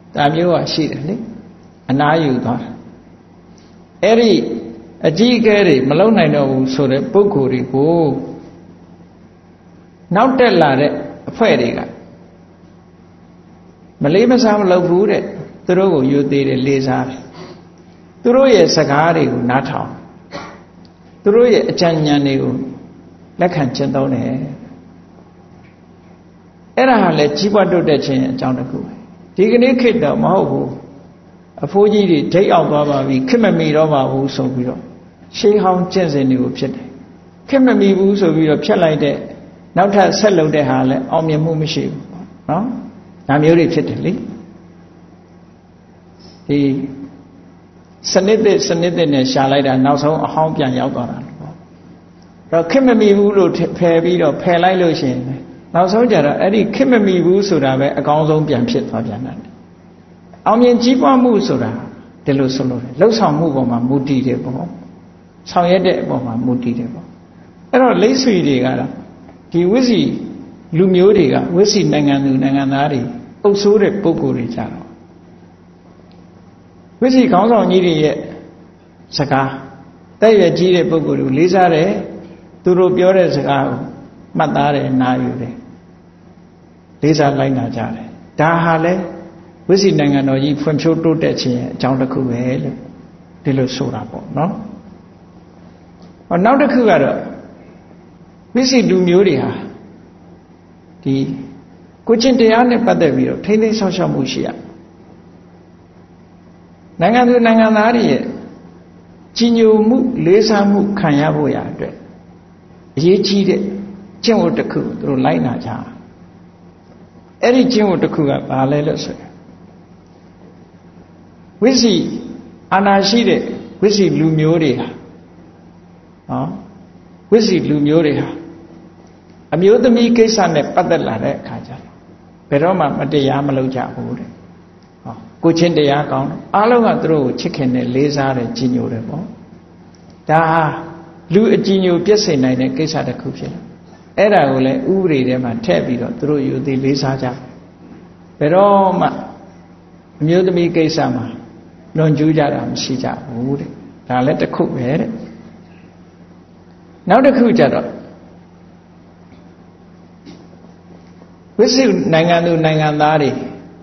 ဒါမျိုးကရှိတယ်လေအနာယူသွားတာအဲ့ဒီအကြီးအကဲတွေမလုံနိုင်တော့ဘူးဆိုတဲ့ပုဂ္ဂိုလ်တွေကိုနောက်တက်လာတဲ့အဖွဲ့တွေကမလေးမစားမလုပ်ဘူးတဲ့သူတို့ကိုယူသေးတယ်လေးစားတယ်သူတို့ရဲ့စကားတွေကိုနားထောင်သူတို့ရဲ့အကြံဉာဏ်တွေကိုလက်ခံကျင့်သုံးတယ်အဲ့ဒါဟာလေကြီးပွားတိုးတက်ခြင်းအကြောင်းတစ်ခုပဲဒီကနေ့ခေတ်တော့မဟုတ်ဘူးအဖိုးကြီးတွေဒိတ်အောင်သွားပါပြီခက်မမီတော့ပါဘူးဆိုပြီးတော့ရှေးဟောင်းကျင့်စဉ်တွေကိုဖြစ်တယ်ခက်မမီဘူးဆိုပြီးတော့ဖြတ်လိုက်တဲ့နောက်ထပ်ဆက်လုပ်တဲ့ဟာလည်းအောင်မြင်မှုမရှိဘူးနော်ဒါမျိုးတွေဖြစ်တယ်လေဒီစနစ်သစ်နဲ့ရှာလိုက်တာနောက်ဆုံးအဟောင်းပြန်ရောက်သွားတာပေါ့တော့ခက်မမီဘူးလို့ဖယ်ပြီးတော့ဖယ်လိုက်လို့ရှိရင်နောက်ဆုံးကြတော့အဲ့ဒီခက်မမီဘူးဆိုတာပဲအကောင်းဆုံးပြန်ဖြစ်သွားပြန်တယ်အောင်မြင်ကြီးပွားမှုဆိုတာဒီလိုဆိုလို့လှုပ်ဆောင်မှုပေါ်မှာမူတည်တယ်ပေါ့ဆောင်ရွက်တဲ့အပေါ်မှာမူတည်တယ်ပေါ့အဲ့တော့လိပ်ဆွေတွေကတော့ဒီဝိစီလူမျိုးတွေကဝိစီနိုင်ငံသူနိုင်ငံသားတွေအုပ်စိုးတဲ့ပုဂ္ဂိုလ်တွေကြတော့ဝိစီခေါင်းဆောင်ကြီးတွေရဲ့စကားတဲ့ရွယ်ကြီးတဲ့ပုဂ္ဂိုလ်တွေကိုလေးစားတယ်သူတို့ပြောတဲ့စကားကိုမှတ်သားတယ်နားယူတယ်လေးစားလိုက်နာကြတယ်ဒါဟာလဲဝိစီနိုင်ငံတော်ကြီးဖွံ့ဖြိုးတိုးတက်ခြင်းရဲ့အကြောင်းတစ်ခုပဲလို့ဒီလိုဆိုတာပေါ့နော်နောက်တစ်ခုကတော့ဝိစီလူမျိုးတွေဟာဒီကိုချင်းတရားနဲ့ပတ်သက်ပြီးတော့ထိမ့်သိမ်းဆောက်ရှောက်မှုရှိရနိုင်ငံသူနိုင်ငံသားတွေရဲ့ကြီးညိုမှုလေးစားမှုခံရဖို့ရအတွက်အရေးကြီးတဲ့ကျင့်ဝတ်တစ်ခုသူတို့လိုက်နာကြအဲ့ဒီကျင့်ဝတ်တစ်ခုကဘာလဲလို့ဆိုရင်ဝိစီအာနာရှိတဲ့ဝိစီလူမျိုးတွေဟာဝိစီလူမျိုးတွေဟာအမျိုးသမီးကိစ္စနဲ့ပတ်သက်လာတဲ့အခါကျတော့ဘယ်တော့မှမတရားမလုပ်ကြဘူးတဲ့ကိုချင်းတရားကောင်းအားလုံးကသူတို့ကိုချစ်ခင်နဲ့လေးစားတယ်ကြည်ညိုတယ်ပေါ့ဒါဟာလူအကြည်ညိုပြည့်စုံနိုင်တဲ့ကိစ္စတစ်ခုဖြစ်တယ်အဲ့ဒါကိုလည်းဥပဒေထဲမှာထည့်ပြီးတော့သူတို့ယူသည်လေးစားကြဘယ်တော့မှအမျိုးသမီးကိစ္စမှာလွန်ကျူးကြတာမရှိကြဘူးတဲ့ဒါလည်းတစ်ခုပဲတဲ့နောက်တစ်ခုကျတော့ဝိသုနိုင်ငံသူနိုင်ငံသားတွေ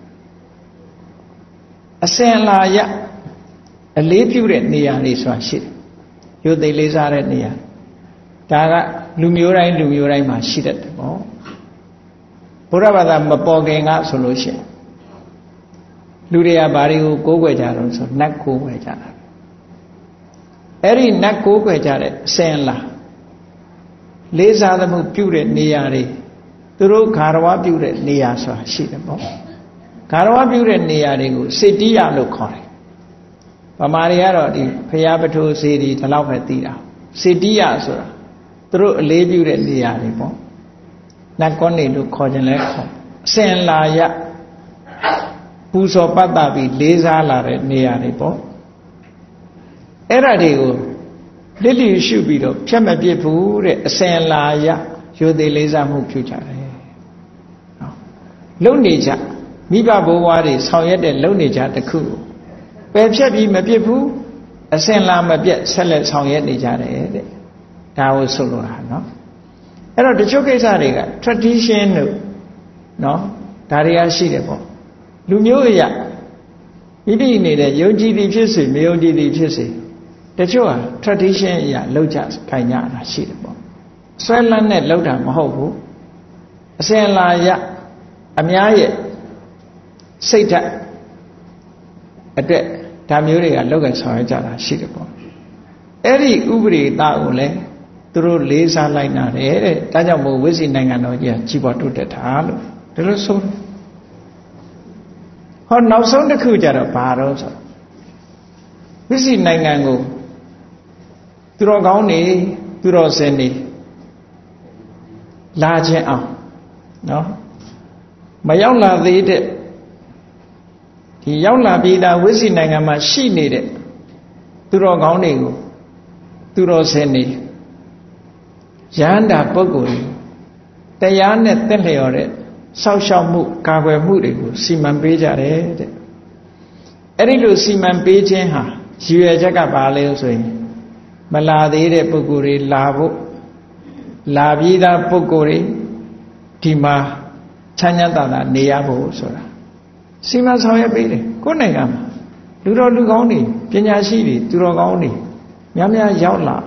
အစင်လာရအလေးပြုတဲ့နေရာတွေဆိုတာရှိတယ်ယူသိလေးစားတဲ့နေရာဒါကလူမျိုးတိုင်းမှာရှိတတ်တယ်ပေါ့ဘုရားဘာသာမပေါ်ခင်ကဆိုလို့ရှိရင်လူတွေကဘာတွေကိုကိုးကွယ်ကြတော့ဆိုနတ်ကိုးကွယ်ကြတာအဲ့ဒီနတ်ကိုးကွယ်ကြတဲ့အစင်လာလေးစားသမှုပြုတဲ့နေရာတွေသူတို့ဂါရဝပြုတဲ့နေရာဆိုတာရှိတယ်ပေါ့ဂါရဝပြုတဲ့နေရာတွေကိုစေတိယလို့ခေါ်တယ်ဗမာတွေကတော့ဒီဖျားပထိုးစေတီဒီလောက်ပဲသိတာစေတိယဆိုတာသူတို့အလေးပြုတဲ့နေရာတွေပေါ့နတ်ကောနေလို့ခေါ်ခြင်းလဲခေါ်အစင်လာရပူဇော်ပတ်တာပြီးလေးစားလာတဲ့နေရာတွေပေါ့အဲ့ဒါတွေကိုလစ်လျူရှုပြီးတော့ဖြတ်မပြစ်ဘူးတဲ့အစင်လာရရိုသေလေးစားမှုပြုကြတယ်လုံနေကြမိဘဘိုးဘွားတွေဆောင်ရွက်တဲ့လုံနေကြတစ်ခုပယ်ဖြတ်ပြီးမပြစ်ဘူးအစင်လာမပြတ်ဆက်လက်ဆောင်ရွက်နေကြတယ်တဲ့ဒါကိုဆိုလိုတာနော်အဲ့တော့တချို့ကိစ္စတွေက tradition လို့နော်ဒါတွေကရှိတယ်ပေါ့လူမျိုးအရာမိမိနေတဲ့ယုံကြည်သည်ဖြစ်စေမယုံကြည်သည်ဖြစ်စေတချို့ဟာ tradition အရာလောက်ကြခိုင်ကြတာရှိတယ်ပေါ့ဆွဲလန်းနဲ့လောက်တာမဟုတ်ဘူးအစင်လာရအများရဲ့စိတ်ဓာတ်အတွက်ဒါမျိုးတွေကလောက်ကဆောင်ရကြတာရှိတယ်ပေါ့အဲ့ဒီဥပဒေသားကိုလည်းသူတို့လေးစားလိုက်နာတယ်တဲ့ဒါကြောင့်မို့ဝိစီနိုင်ငံတော်ကြီးကကြီးပွားတိုးတက်တာလို့ဒီလိုဆိုဟောနောက်ဆုံးတစ်ခုကြတော့ဘာတော့ဆိုဝိစီနိုင်ငံကိုသူတော်ကောင်းနေသူတော်စင်နေလာခြင်းအောင်နော်မရောက်လာသေးတဲ့ဒီရောက်လာပြီးသားဝိစီနိုင်ငံမှာရှိနေတဲ့သူတော်ကောင်းတွေကိုသူတော်စင်နေရဟန္တာပုဂ္ဂိုလ်တွေတရားနဲ့တင့်လျော်တဲ့စောင့်ရှောက်မှုကာကွယ်မှုတွေကိုစီမံပေးကြတယ်တဲ့အဲ့ဒီလိုစီမံပေးခြင်းဟာရည်ရွယ်ချက်ကဘာလဲဆိုရင်မလာသေးတဲ့ပုဂ္ဂိုလ်တွေလာဖို့လာပြီးသားပုဂ္ဂိုလ်တွေဒီမှာချမ်းသာတာနေရဖို့ဆိုတာစီမံဆောင်ရွက်ပေးတယ်ကိုယ်နိုင်ငံမှာလူတော်လူကောင်းတွေပညာရှိတွေသူတော်ကောင်းတွေများများရောက်လာ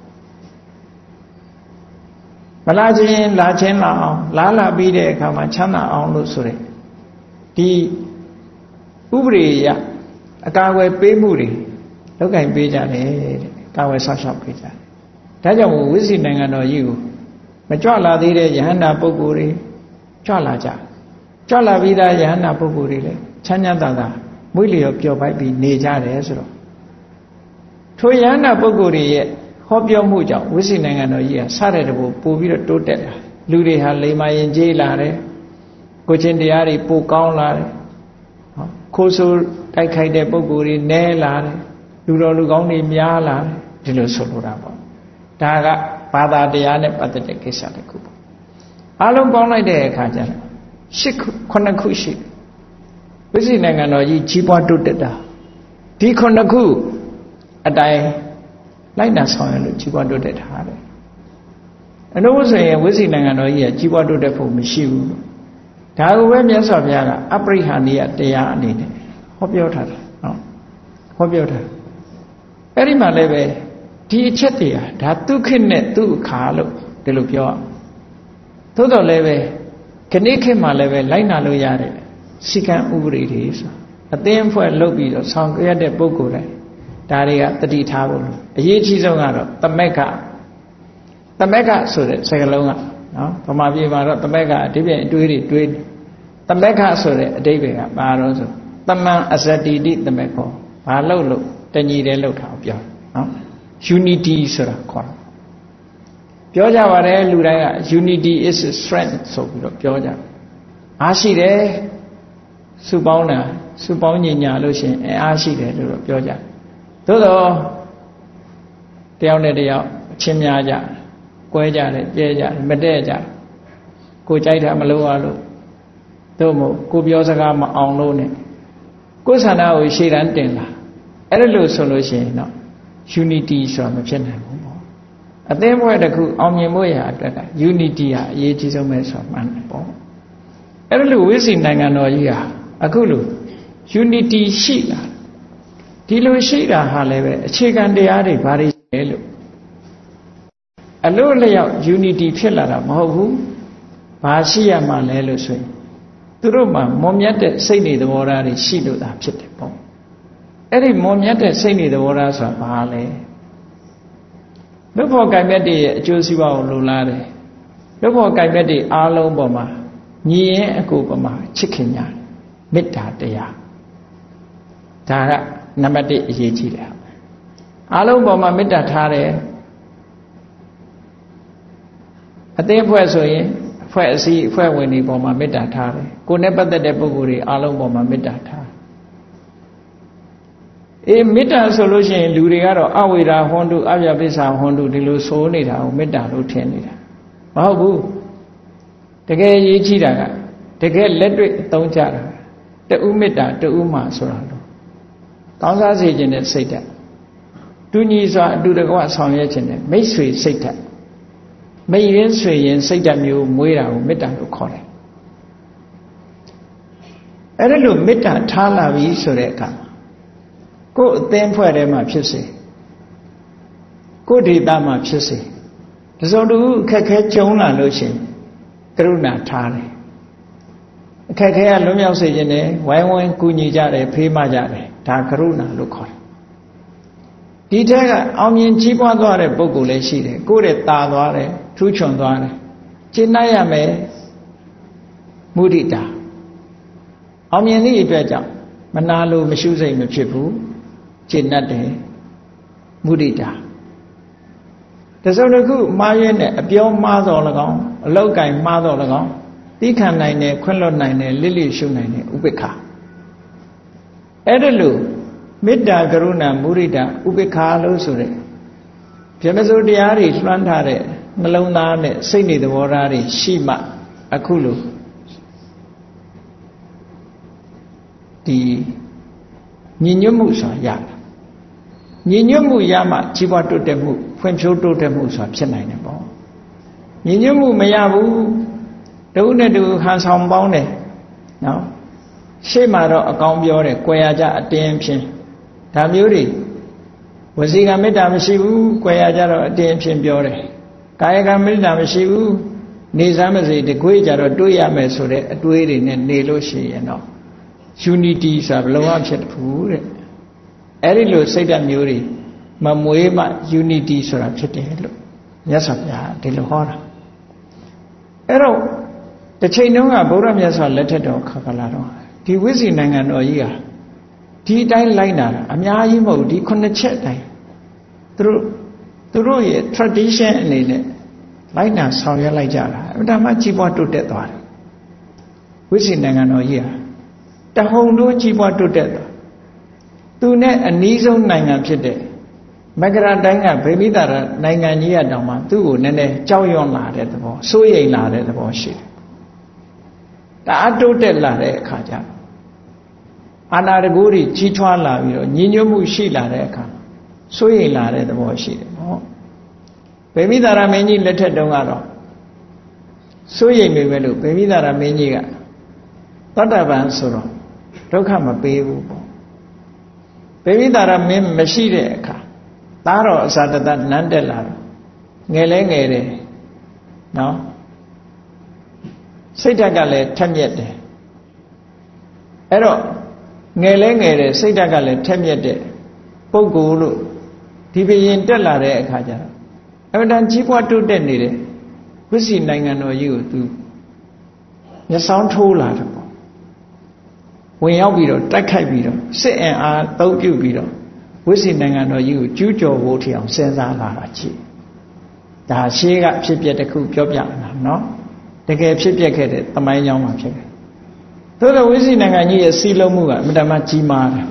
မလာခြင်းလာခြင်းလာအောင်လာပြီးတဲ့အခါမှာချမ်းသာအောင်လို့ဆိုတဲ့ဒီဥပရိယအကာအကွယ်ပေးမှုတွေလောက်ကင်ပေးကြတယ်တဲ့ကာဝယ်ဆောက်ရှောက်ပေးကြတယ်ဒါကြောင့်ဝိသုနိုင်ငံတော်ကြီးကိုမကြွလာသေးတဲ့ယဟန္တာပုဂ္ဂိုလ်တွေကြွလာကြကြွလာပြီးသားယဟန္တာပုဂ္ဂိုလ်တွေလည်းချမ်းသာမွေးလျော်ပျော်ပိုက်ပြီးနေကြတယ်ဆိုတော့ထိုယဟန္တာပုဂ္ဂိုလ်တွေရဲ့ဟောပြောမှုကြောင့်ဝိသုနိုင်ငံတော်ကြီးကစတဲ့တဘူပို့ပြီးတော့တိုးတက်လာလူတွေဟာလိမ္မာရင်ကျေးလာတယ်ကိုချင်းတရားတွေပိုကောင်းလာတယ်ခိုးဆိုးတိုက်ခိုက်တဲ့ပုဂ္ဂိုလ်တွေနဲလာတယ်လူတော်လူကောင်းတွေများလာတယ်ဒီလိုဆိုလိုတာပေါ့ဒါကဘာသာတရားနဲ့ပတ်သက်တဲ့ကိစ္စတစ်ခုပေါ့အားလုံးပေါင်းလိုက်တဲ့အခါကျတော့9ခုရှိဝိသုနိုင်ငံတော်ကြီးကြီးပွားတိုးတက်တာဒီ9ခုအတိုင်းလိုက်နာဆောင်ရလို့ကြီးပွားတိုးတက်တာပဲအနုဆိုရင်ဝိသုနိုင်ငံတော်ကြီးကကြီးပွားတိုးတက်ဖို့မရှိဘူးဒါကိုပဲမြတ်စွာဘုရားကအပရိဟာနိယတရားအနေနဲ့ဟောပြောထားတာနော်ဟောပြောထားအဲ့ဒီမှာလည်းပဲဒီအချက်တွေဟာဒါသူခေတ်နဲ့သူ့အခါလို့ဒီလိုပြောအောင်သို့တော်လည်းပဲခဏခေတ်မှာလည်းပဲလိုက်နာလို့ရတယ်စီကံဥပဒေတွေဆိုအသင်းအဖွဲ့လုပ်ပြီးတော့ဆောင်ရွက်တဲ့ပုဂ္ဂိုလ်တိုင်းဒါတွေကတတိထားဖို့လို့အရေးကြီးဆုံးကတော့သမက္ခဆိုတဲ့စကားလုံးကနော်ဗမာပြည်မှာတော့သမက္ခအဓိပ္ပာယ်အတွေးတွေသမက္ခဆိုတဲ့အဓိပ္ပာယ်ကဘာလို့ဆိုသမန်အစတိတိသမက္ခောဘာလို့တညီတယ်လို့ထားပြောနော် unity ဆိုတာခေါ်တာပြောကြပါတယ်လူတိုင်းက unity is strength ဆိုပြီးတော့ပြောကြအားရှိတယ်စုပေါင်းညီညာလို့ရှိရင်အားရှိတယ်လို့ပြောကြသို့တော့တယောက်နဲ့တယောက်အချင်းများကြကွဲကြတယ်ပြဲကြတယ်မတည့်ကြကိုကြိုက်တာမလုပ်ရလို့သို့မဟုတ်ကိုပြောစကားမအောင်လို့ ਨੇ ကိုယ်ဆန္ဒကိုရှေ့တန်းတင်လာအဲ့ဒါလို့ဆိုလို့ရှိရင်တော့ unity ဆိုတာမဖြစ်နိုင်ဘူးပေါ့အသင်းဖွဲ့တစ်ခုအောင်မြင်ဖို့ရာအတွက်က unity ဟာအရေးကြီးဆုံးပဲဆိုတာမှန်တယ်ပေါ့အဲ့ဒါလို့ဝိသုနိုင်ငံတော်ကြီးဟာအခုလို့ unity ရှိလာဒီလိုရှိတာဟာလည်းပဲအခြေခံတရားတွေဘာတွေလဲလို့အလို့လျောက် unity ဖြစ်လာတာမဟုတ်ဘူးဘာရှိရမှလဲလို့ဆိုရင်သူတို့မှာမွန်မြတ်တဲ့စိတ်နေသဘောထားတွေရှိလို့သာဖြစ်တယ်ပေါ့အဲ့ဒီမွန်မြတ်တဲ့စိတ်နေသဘောထားဆိုတာဘာလဲလူဖို့ကံမြတ်တွေရဲ့အကျိုးစီးပွားကိုလိုလားတယ်လူဖို့ကံမြတ်တွေအားလုံးပေါ်မှာညီရင်အကိုပေါ်မှာချစ်ခင်ကြတယ်မေတ္တာတရားဒါကနံပါတ်1အရေးကြီးတယ်အားလုံးပေါ်မှာမေတ္တာထားတယ်အသင်းအဖွဲ့ဆိုရင်အဖွဲ့အစည်းအဖွဲ့ဝင်တွေပေါ်မှာမေတ္တာထားတယ်ကိုယ်နဲ့ပတ်သက်တဲ့ပုဂ္ဂိုလ်တွေအားလုံးပေါ်မှာမေတ္တာထားမေတ္တာဆိုလို့ရှိရင်လူတွေကတော့အဝိဒါဟွန်တုအပြပိစ္ဆာဟွန်တုဒီလိုဆိုနေတာကိုမေတ္တာလို့ထင်နေတာမဟုတ်ဘူးတကယ်ရေးကြည့်တာကတကယ်လက်တွေ့အသုံးကျတာတူမေတ္တာတူမှဆိုတာလို့ကောင်းစားစေခြင်းနဲ့စိတ်ဓာတ်တူညီစွာအတူတကွဆောင်ရွက်ခြင်းနဲ့မိတ်ဆွေစိတ်ဓာတ်မိတ်ရင်းဆွေရင်စိတ်ဓာတ်မျိုးမွေးတာကိုမေတ္တာလို့ခေါ်တယ်အဲ့ဒါလို့မေတ္တာထားလာပြီဆိုတဲ့အခါကိုယ်အသင်းဖွဲ့ထဲမှာဖြစ်စေကိုယ်ဒေသမှာဖြစ်စေတစုံတခုအခက်ခဲကြုံလာလို့ရှိရင်ကရုဏာထားတယ်အခက်ခဲကလွတ်မြောက်စေခြင်းနဲ့ဝိုင်းဝန်းကူညီကြတယ်ဖေးမကြတယ်ဒါကရုဏာလို့ခေါ်တယ်ဒီထက်ကအောင်မြင်ကြီးပွားသွားတဲ့ပုဂ္ဂိုလ်လည်းရှိတယ်ကိုယ်ရဲ့တာသွားတယ်ထူးချွန်သွားတယ်ကျင့်နိုင်ရမယ်မုဒိတာအောင်မြင်သည့်အတွက်ကြောင့်မနာလိုမရှုစိတ်မဖြစ်ဘူးကျင့်တတ်တယ်မုဒိတာတစုံတစ်ခုမှားရင်းနဲ့အပြောမှားတော်၎င်းအလောက်ကင်မှားတော်၎င်းသိခံနိုင်တယ်ခွင့်လွတ်နိုင်တယ်လစ်လျရှုနိုင်တယ်ဥပေက္ခအဲ့ဒါလို့မေတ္တာကရုဏာမုဒိတာဥပေက္ခလို့ဆိုတဲ့ဗြဟ္မစိုးတရားတွေလွှမ်းထားတဲ့နှလုံးသားနဲ့စိတ်နေသဘောထားတွေရှိမှအခုလို့ဒီညီညွတ်မှုဆိုတာရတာညီညွတ်မှုရမှကြီးပွားတိုးတက်မှုဖွံ့ဖြိုးတိုးတက်မှုဆိုတာဖြစ်နိုင်တယ်ပေါ့ညီညွတ်မှုမရဘူးတဦးနဲ့တူဟန်ဆောင်ပေါင်းတယ်နော်ရှေ့မှာတော့အကောင်းပြောတယ်ကွယ်ရကြအတင်းဖြင့်ဒါမျိုးတွေဝစီကမေတ္တာမရှိဘူးကွယ်ရကြတော့အတင်းဖြင့်ပြောတယ်ကာယကမေတ္တာမရှိဘူးနေစားမစေတကွေးကြတော့တွေးရမယ်ဆိုတဲ့အတွေးတွေနဲ့နေလို့ရှိရင်တော့ unity ဆိုတာဘယ်လိုမှဖြစ်ဘူးတဲ့အဲ့ဒီလိုစိတ်ဓာတ်မျိုးတွေမမွေးမှ unity ဆိုတာဖြစ်တယ်လို့မြတ်စွာဘုရားဒီလိုဟောတာအဲ့တော့တစ်ချိန်တုန်းကဗုဒ္ဓမြတ်စွာလက်ထက်တော်ခါကလာတော့ဒီဝိဇ္ဇီနိုင်ငံတော်ကြီးဟာဒီအတိုင်းလိုက်နာတာအများကြီးမဟုတ်ဒီ9ချက်တိုင်းသူတို့ရဲ့ tradition အနေနဲ့လိုက်နာဆောင်ရွက်လိုက်ကြတာအဲ့ဒါမှကြီးပွားတိုးတက်သွားတယ်ဝိဇ္ဇီနိုင်ငံတော်ကြီးဟာတဟုန်တို့ကြီးပွားတိုးတက်သွားသူနဲ့အနီးဆုံးနိုင်ငံဖြစ်တဲ့မဂရတိုင်းကဗေမိတာရနိုင်ငံကြီးရတောင်မှသူ့ကိုနည်းနည်းကြောက်ရွံ့လာတဲ့သဘောစိုးရိမ်လာတဲ့သဘောရှိတယ်။ဒါအတိုးတက်လာတဲ့အခါကျအာနာတကူတွေကြီးထွားလာပြီးတော့ညီညွတ်မှုရှိလာတဲ့အခါစိုးရိမ်လာတဲ့သဘောရှိတယ်နော်။ဗေမိတာရမင်းကြီးလက်ထက်တုန်းကတော့စိုးရိမ်ပေမဲ့လို့ဗေမိတာရမင်းကြီးကသတ္တဗံဆိုတော့ဒုက္ခမပေးဘူးပေါ့။ဗေမိတာရမင်းမရှိတဲ့အခါသားတော်အစာတတနန်းတက်လာတော့ငယ်လဲငယ်တယ်နော်စိတ်ဓာတ်ကလည်းထက်မြက်တယ်အဲ့တော့ငယ်လဲငယ်တယ်စိတ်ဓာတ်ကလည်းထက်မြက်တဲ့ပုဂ္ဂိုလ်လို့ဒီဘရင်တက်လာတဲ့အခါကျတော့အမှန်တန်ကြီးပွားတိုးတက်နေတဲ့ဝိဇ္ဇီနိုင်ငံတော်ကြီးကိုသူမျက်စောင်းထိုးလာတယ်ပေါ့ဝင်ရောက်ပြီးတော့တိုက်ခိုက်ပြီးတော့စစ်အင်အားသုံးပြုပြီးတော့ဝိဇ္ဇီနိုင်ငံတော်ကြီးကိုကျူးကျော်ဖို့ထီအောင်စဉ်းစားလာတာရှိဒါရှေးကဖြစ်ပျက်တစ်ခုပြောပြတာနော်တကယ်ဖြစ်ပျက်ခဲ့တဲ့သမိုင်းကြောင်းမှာဖြစ်တယ်သို့တော်ဝိဇ္ဇီနိုင်ငံကြီးရဲ့စီးလုံးမှုကအမှန်တမ်းကြီးမားတယ်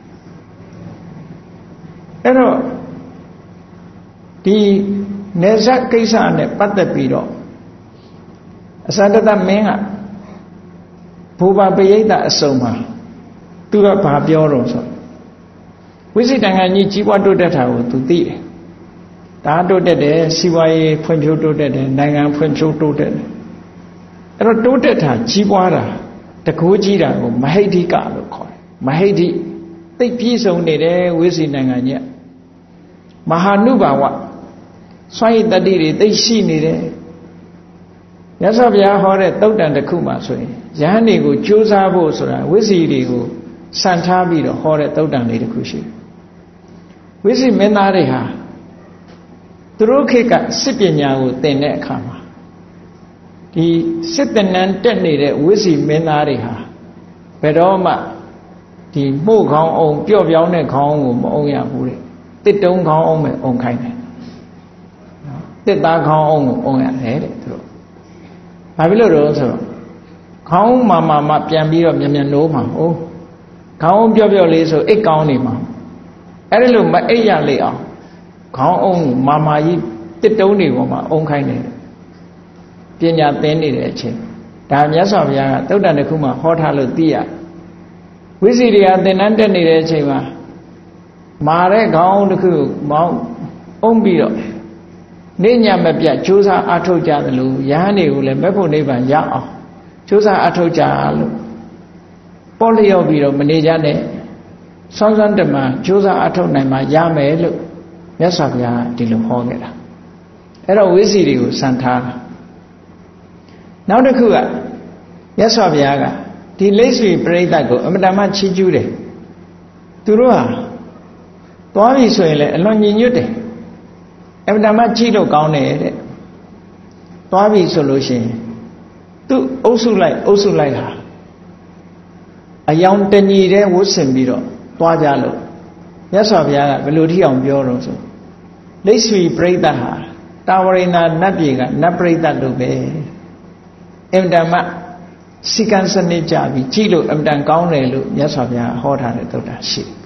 အဲ့တော့ဒီနေဇတ်ကိစ္စနဲ့ပတ်သက်ပြီးတော့အစတတမင်းကဘူပါပရိသတ်အစုံမှာသူကဘာပြောတော့ဆိုဝိဇ္ဇိတန်ခါကြီးကြီးပွားတိုးတက်တာကိုသူသိတယ်ဒါတိုးတက်တယ်စီးပွားရေးဖွံ့ဖြိုးတိုးတက်တယ်နိုင်ငံဖွံ့ဖြိုးတိုးတက်တယ်အဲ့တော့တိုးတက်တာကြီးပွားတာတကိုးကြီးတာကိုမဟိဋ္ဌိကလို့ခေါ်တယ်မဟိဋ္ဌိသိပြည့်စုံနေတဲ့ဝိဇ္ဇိနိုင်ငံကြီးမဟာနုဘာဝစွမ်းရည်တတ္တိတွေသိရှိနေတယ်မြတ်စွာဘုရားဟောတဲ့သုတ်တန်တစ်ခုမှဆိုရင်ယဟန်တွေကိုကြိုးစားဖို့ဆိုတာဝိဇ္ဇိတွေကိုစံထားပြီးတော့ဟောတဲ့သုတ်တန်လေးတစ်ခုရှိတယ်ဝိဇ္ဇိမင်းသားတွေဟာသူတို့ခေတ်ကစစ်ပညာကိုသင်တဲ့အခါမှာဒီစစ်တနန်းတက်နေတဲ့ဝိဇ္ဇိမင်းသားတွေဟာဘယ်တော့မှဒီမှုတ်ခေါင်းအောင်ပျော့ပြောင်းတဲ့ခေါင်းကိုမအောင်ရဘူးတဲ့တစ်တုံးခေါင်းအောင်ပဲအောင်ခိုင်းတယ်နော်တစ်သားခေါင်းအောင်ကိုအောင်ရတယ်တဲ့သူတို့ဘာဖြစ်လို့တော့ဆိုတော့ခေါင်းမာပြန်ပြီးတော့မြန်နိုးမှာဟုတ်ခေါင်းပျော့ပျော့လေးဆိုအိတ်ကောင်းနေမှာအဲ့ဒါလို့မအိတ်ရလေအောင်ခေါင်းအောင်မာကြီးတစ်တုံးတွေပေါ်မှာအောင်ခိုင်းတယ်ပညာသင်နေတဲ့အချိန်ဒါမြတ်စွာဘုရားကသုတ်တန်တစ်ခုမှဟောထားလို့သိရဝိဇ္ဇိတွေကသင်္นานတက်နေတဲ့အချိန်မှာမာတဲ့ခေါင်းတစ်ခုမောင်းအုံးပြီးတော့နေညမပြတ်ကြိုးစားအားထုတ်ကြသလိုယဟန်တွေကိုလည်းမဲ့ဖို့နိဗ္ဗာန်ရအောင်ကြိုးစားအားထုတ်ကြလို့ပေါ်လျော့ပြီးတော့မနေကြနဲ့စောင်းစမ်းတမန်ကြိုးစားအားထုတ်နိုင်မှရမယ်လို့မြတ်စွာဘုရားဒီလိုဟောခဲ့တာအဲ့တော့ဝိဇ္ဇိတွေကိုစံထားတာနောက်တစ်ခုကမြတ်စွာဘုရားကဒီလိစ္ဆွေပရိသတ်ကိုအမတန်မှချီးကျူးတယ်သူတို့ဟာသွားပြီဆိုရင်လည်းအလွန်ညီညွတ်တယ်အမတန်မှကြည့်လို့ကောင်းတယ်တဲ့သွားပြီဆိုလို့ရှိရင်သူအုပ်စုလိုက်ဟာအယောင်တညီတဲ့ဝတ်ဆင်ပြီးတော့သွားကြလို့မြတ်စွာဘုရားကဘယ်လိုထိအောင်ပြောတော့ဆိုလိစ္ဆွေပရိသတ်ဟာတာဝရိဏနတ်ပြည်ကနတ်ပရိသတ်တို့ပဲအမတန်မှစီကံစနစ်ကြပြီးကြည့်လို့အမတန်ကောင်းတယ်လို့မြတ်စွာဘုရားဟောထားတဲ့သုတ္တရှိတယ်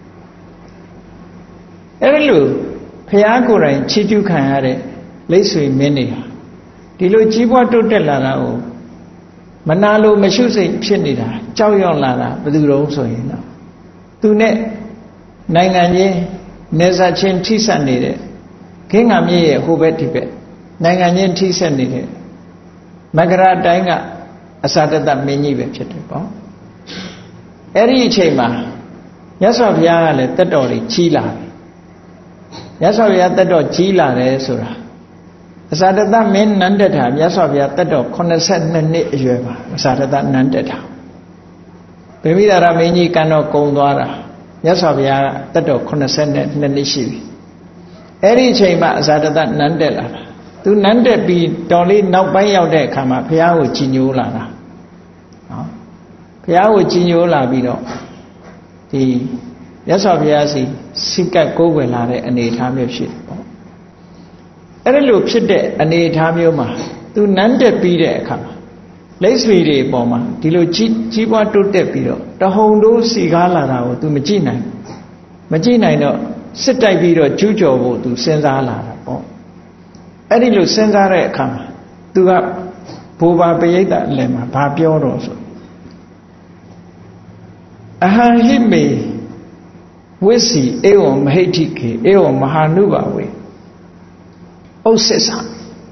အဲ့ဒီလိုဘုရားကိုယ်တိုင်ချီးကျူးခံရတဲ့လိစ္ဆွေမင်းတွေဟာဒီလိုကြီးပွားတိုးတက်လာတာကိုမနာလို့မရှုစိတ်ဖြစ်နေတာကြောက်ရွံ့လာတာဘယ်သူတုံးဆိုရင်တော့သူနဲ့နိုင်ငံချင်းနေစားချင်းထိစပ်နေတဲ့ခင်းငါမြစ်ရဲ့ဟိုဘက်ဒီဘက်နိုင်ငံချင်းထိစပ်နေတဲ့မကရာတိုင်းကအစာတတမင်းကြီးပဲဖြစ်တယ်ပေါ့အဲ့ဒီအချိန်မှာမြတ်စွာဘုရားကလည်းတက်တော်ကြီးကြီးလာတယ်မြတ်စွာဘုရားတက်တော်ကြီးလာတယ်ဆိုတာအစာတတမင်းနန်းတက်တာမြတ်စွာဘုရားတက်တော်82နှစ်အရွယ်ပါအစာတတနန်းတက်တာဗေမိသာရမင်းကြီးကံတော်ကုံသွားတာမြတ်စွာဘုရားတက်တော်82နှစ်ရှိပြီအဲ့ဒီအချိန်မှာအစာတတနန်းတက်လာတာသူနန်းတက်ပြီးတော်လေးနောက်ပိုင်းရောက်တဲ့အခါမှာဘုရားကိုကြည်ညိုလာတာနော်ဘုရားကိုကြည်ညိုလာပြီးတော့ဒီမြတ်စွာဘုရားစီစိတ်ကပ်ကိုးကွယ်လာတဲ့အနေအထားမျိုးရှိတယ်ပေါ့အဲ့ဒီလိုဖြစ်တဲ့အနေအထားမျိုးမှာသူနန်းတက်ပြီးတဲ့အခါမှာလိပ်ဆွေတွေပေါ်မှာဒီလိုကြီးပွားတိုးတက်ပြီးတော့တဟုန်တိုးစီကားလာတာကိုသူမကြည့်နိုင်တော့စစ်တိုက်ပြီးတော့ကျူးကျော်ဖို့သူစဉ်းစားလာတာပေါ့အဲ့ဒီလိုစဉ်းစားတဲ့အခါမှာသူကဘိုးဘာပရိသတ်အလယ်မှာဘာပြောတော့ဆိုအဟံဟိမေဝိစီဧဝံမဟိဋ္ဌိကေဧဝံမဟာနုဘာဝေဥစ္စေစာ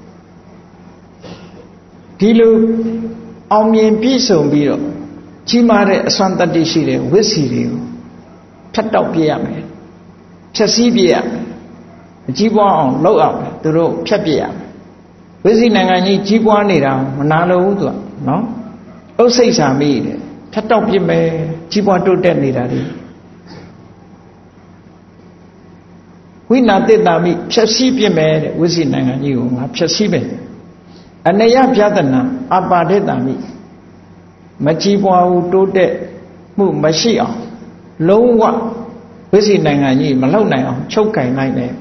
ဒီလိုအောင်မြင်ပြည့်စုံပြီးတော့ကြီးမားတဲ့အစွမ်းတတ္တိရှိတဲ့ဝိစီတွေကိုဖြတ်တောက်ပြရမယ်ဖြတ်စည်းပြရမယ်အကြီးပွားအောင်လုပ်အောင်သူတို့ဖြတ်ပြရမယ်ဝိစီနိုင်ငံကြီးကြီးပွားနေတာမနာလို့ဘူးသူကနော်ဥစ္စိတ်စာမိတယ်ဖြတ်တောက်ပြမယ်ကြီးပွားတိုးတက်နေတာလေဝိနာတိတ္တာမိဖြတ်စည်းပြမယ်တဲ့ဝိစီနိုင်ငံကြီးကိုငါဖြတ်စည်းမယ်အနေယပြဒနာအပါဒိတ္တာမိမကြီးပွားဘူးတိုးတက်မှုမရှိအောင်လုံးဝဝိစီနိုင်ငံကြီးမလောက်နိုင်အောင်ချုပ်ကင်နိုင်တယ်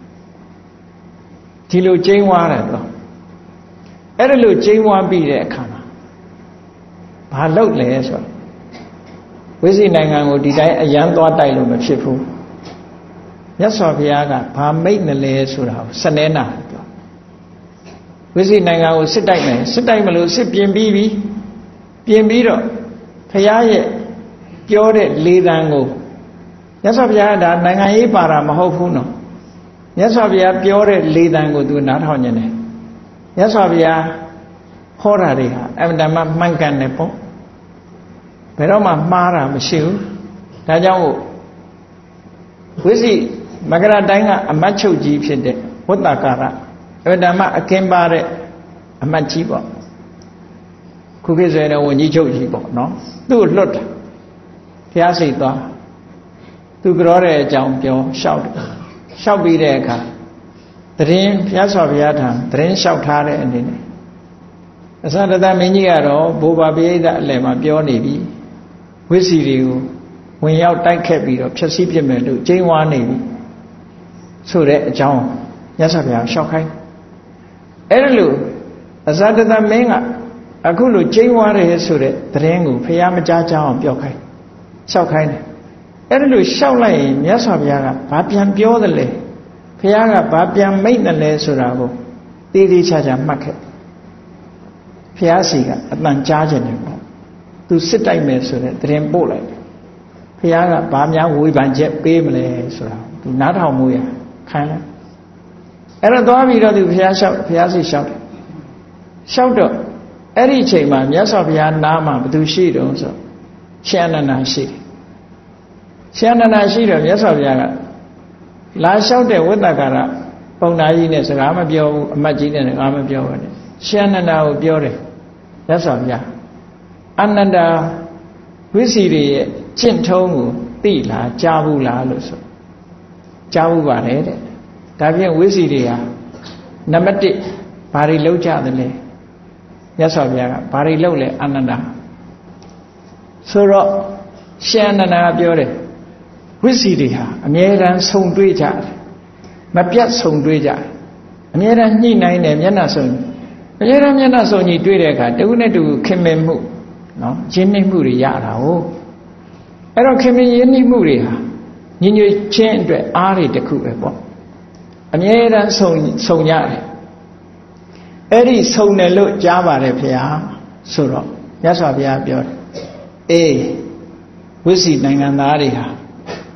ဒီလိုကျင်းဝါတယ်တော့အဲ့ဒါလိုကျင်းဝါပြီးတဲ့အခါမှာဘာလုပ်လဲဆိုတော့ဝိစီနိုင်ငံကိုဒီတိုင်းအရန်သွားတိုက်လို့မဖြစ်ဘူးမြတ်စွာဘုရားကဘာမိတ်နဲ့လဲဆိုတာကိုစနေနာပြောဝိစီနိုင်ငံကိုစစ်တိုက်မယ်စစ်တိုက်မလို့စစ်ပြင်ပြီးပြီပြင်ပြီးတော့ဘုရားရဲ့ပြောတဲ့လေသံကိုမြတ်စွာဘုရားကဒါနိုင်ငံရေးပါတာမဟုတ်ဘူးနော်မြတ်စွာဘုရားပြောတဲ့လေသံကိုသူနားထောင်နေတယ်မြတ်စွာဘုရားဟောတာတွေဟာအမှန်တမ်းမှန်ကန်တယ်ပေါ့ဘယ်တော့မှမှားတာမရှိဘူးဒါကြောင့်ဝိစီမကရတိုင်းကအမတ်ချုပ်ကြီးဖြစ်တဲ့ဝတ္တကာရအမှန်တမ်းအကင်းပါတဲ့အမတ်ကြီးပေါ့ခုခေတ်ဆိုရင်ဝန်ကြီးချုပ်ကြီးပေါ့နော်သူ့ကိုလွတ်တာဘုရားစိတ်သွားသူကြောတဲ့အကြောင်းပြောလျှောက်ပြီးတဲ့အခါသတင်းဘုရားစွာဘုရားထံသတင်းလျှောက်ထားတဲ့အနေနဲ့အစတတမင်းကြီးကတော့ဘိုးဘာပိဋကအလယ်မှာပြောနေပြီဝိစီတွေကိုဝင်ရောက်တိုက်ခတ်ပြီးတော့ဖြည့်ဆည်းပြမယ်လို့ကျင်းဝါနေပြီဆိုတဲ့အကြောင်းမြတ်စွာဘုရားလျှောက်ခိုင်းအဲ့ဒါလို့အစတတမင်းကအခုလိုကျင်းဝါတယ်ဆိုတဲ့သတင်းကိုဘုရားမကြားကြအောင်ပြောခိုင်းလျှောက်ခိုင်းတယ်အဲ့ဒါလို့လျှောက်လိုက်ရင်မြတ်စွာဘုရားကဘာပြန်ပြောသလဲဘုရားကဘာပြန်မိတ်တယ်လဲဆိုတာကိုတေးသေးချာချာမှတ်ခဲ့ဘုရားစီကအတန်ကြားခြင်းတယ်ပေါ့သူစစ်တိုက်မယ်ဆိုတဲ့သတင်းပို့လိုက်တယ်ဘုရားကဘာများဝေဖန်ချက်ပေးမလဲဆိုတာသူနားထောင်မှုရခိုင်းလိုက်အဲ့တော့သွားပြီးတော့သူဘုရားလျှောက်ဘုရားစီလျှောက်တယ်လျှောက်တော့အဲ့ဒီအချိန်မှာမြတ်စွာဘုရားနားမှာဘသူရှိတုံးဆိုရှင်အနန္ဒာရှိတယ်ရှင်အနန္ဒာရှိတော့မြတ်စွာဘုရားကလာလျှောက်တဲ့ဝိတ္တကာရပုံနာကြီးနဲ့စကားမပြောဘူးအမတ်ကြီးနဲ့စကားမပြောဘူးရှင်အနန္ဒာကိုပြောတယ်မြတ်စွာဘုရားအနန္ဒာဝိစီတွေရဲ့ကျင့်ထုံးကိုသိလားကြားဘူးလားလို့ဆိုကြားဘူးပါတယ်တဲ့ဒါဖြင့်ဝိစီတွေဟာနံပါတ်1ဘာတွေလောက်ကြသလဲမြတ်စွာဘုရားကဘာတွေလောက်လဲအနန္ဒာဆိုတော့ရှင်အနန္ဒာပြောတယ်ဝိစီတွေဟာအမြဲတမ်းဆုံတွေ့ကြတယ်မပြတ်ဆုံတွေ့ကြတယ်အမြဲတမ်းညှိနှိုင်းတယ်မျက်နှာဆုံအမြဲတမ်းမျက်နှာဆုံညီတွေ့တဲ့အခါတခုနဲ့တခုခင်မင်မှုနော်ရင်းနှီးမှုတွေရတာဟုတ်အဲ့တော့ခင်မင်ရင်းနှီးမှုတွေဟာညီညွတ်ခြင်းအတွက်အားတွေတစ်ခုပဲပေါ့အမြဲတမ်းဆုံရတယ်အဲ့ဒီဆုံတယ်လို့ကြားပါတယ်ဖေဟာဆိုတော့မြတ်စွာဘုရားပြောတယ်အေးဝိစီနိုင်ငံသားတွေဟာ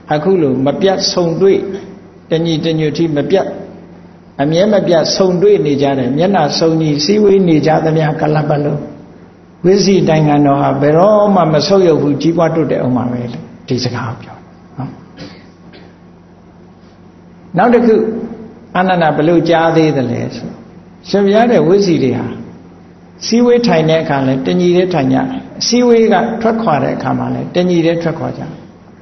အခုလိုမပြတ်ဆုံတွေ့တညီတညွတ်ထိမပြတ်အမြဲမပြတ်ဆုံတွေ့နေကြတယ်မျက်နှာစုံညီစည်းဝေးနေကြသမျှကလပ်ပတ်လုံးဝိဇ္ဇိနိုင်ငံတော်ဟာဘယ်တော့မှမဆုတ်ယုတ်ဘူးကြီးပွားတိုးတက်အောင်ပါပဲလို့ဒီစကားပြောနော်နောက်တစ်ခုအာနန္ဒဘယ်လိုကြားသေးသလဲဆိုရှင်ပြတဲ့ဝိဇ္ဇိတွေဟာစည်းဝေးထိုင်တဲ့အခါလဲတညီတဲ့ထိုင်ကြတယ်အစည်းဝေးကထွက်ခွာတဲ့အခါမှာလဲတညီတဲ့ထွက်ခွာကြတယ်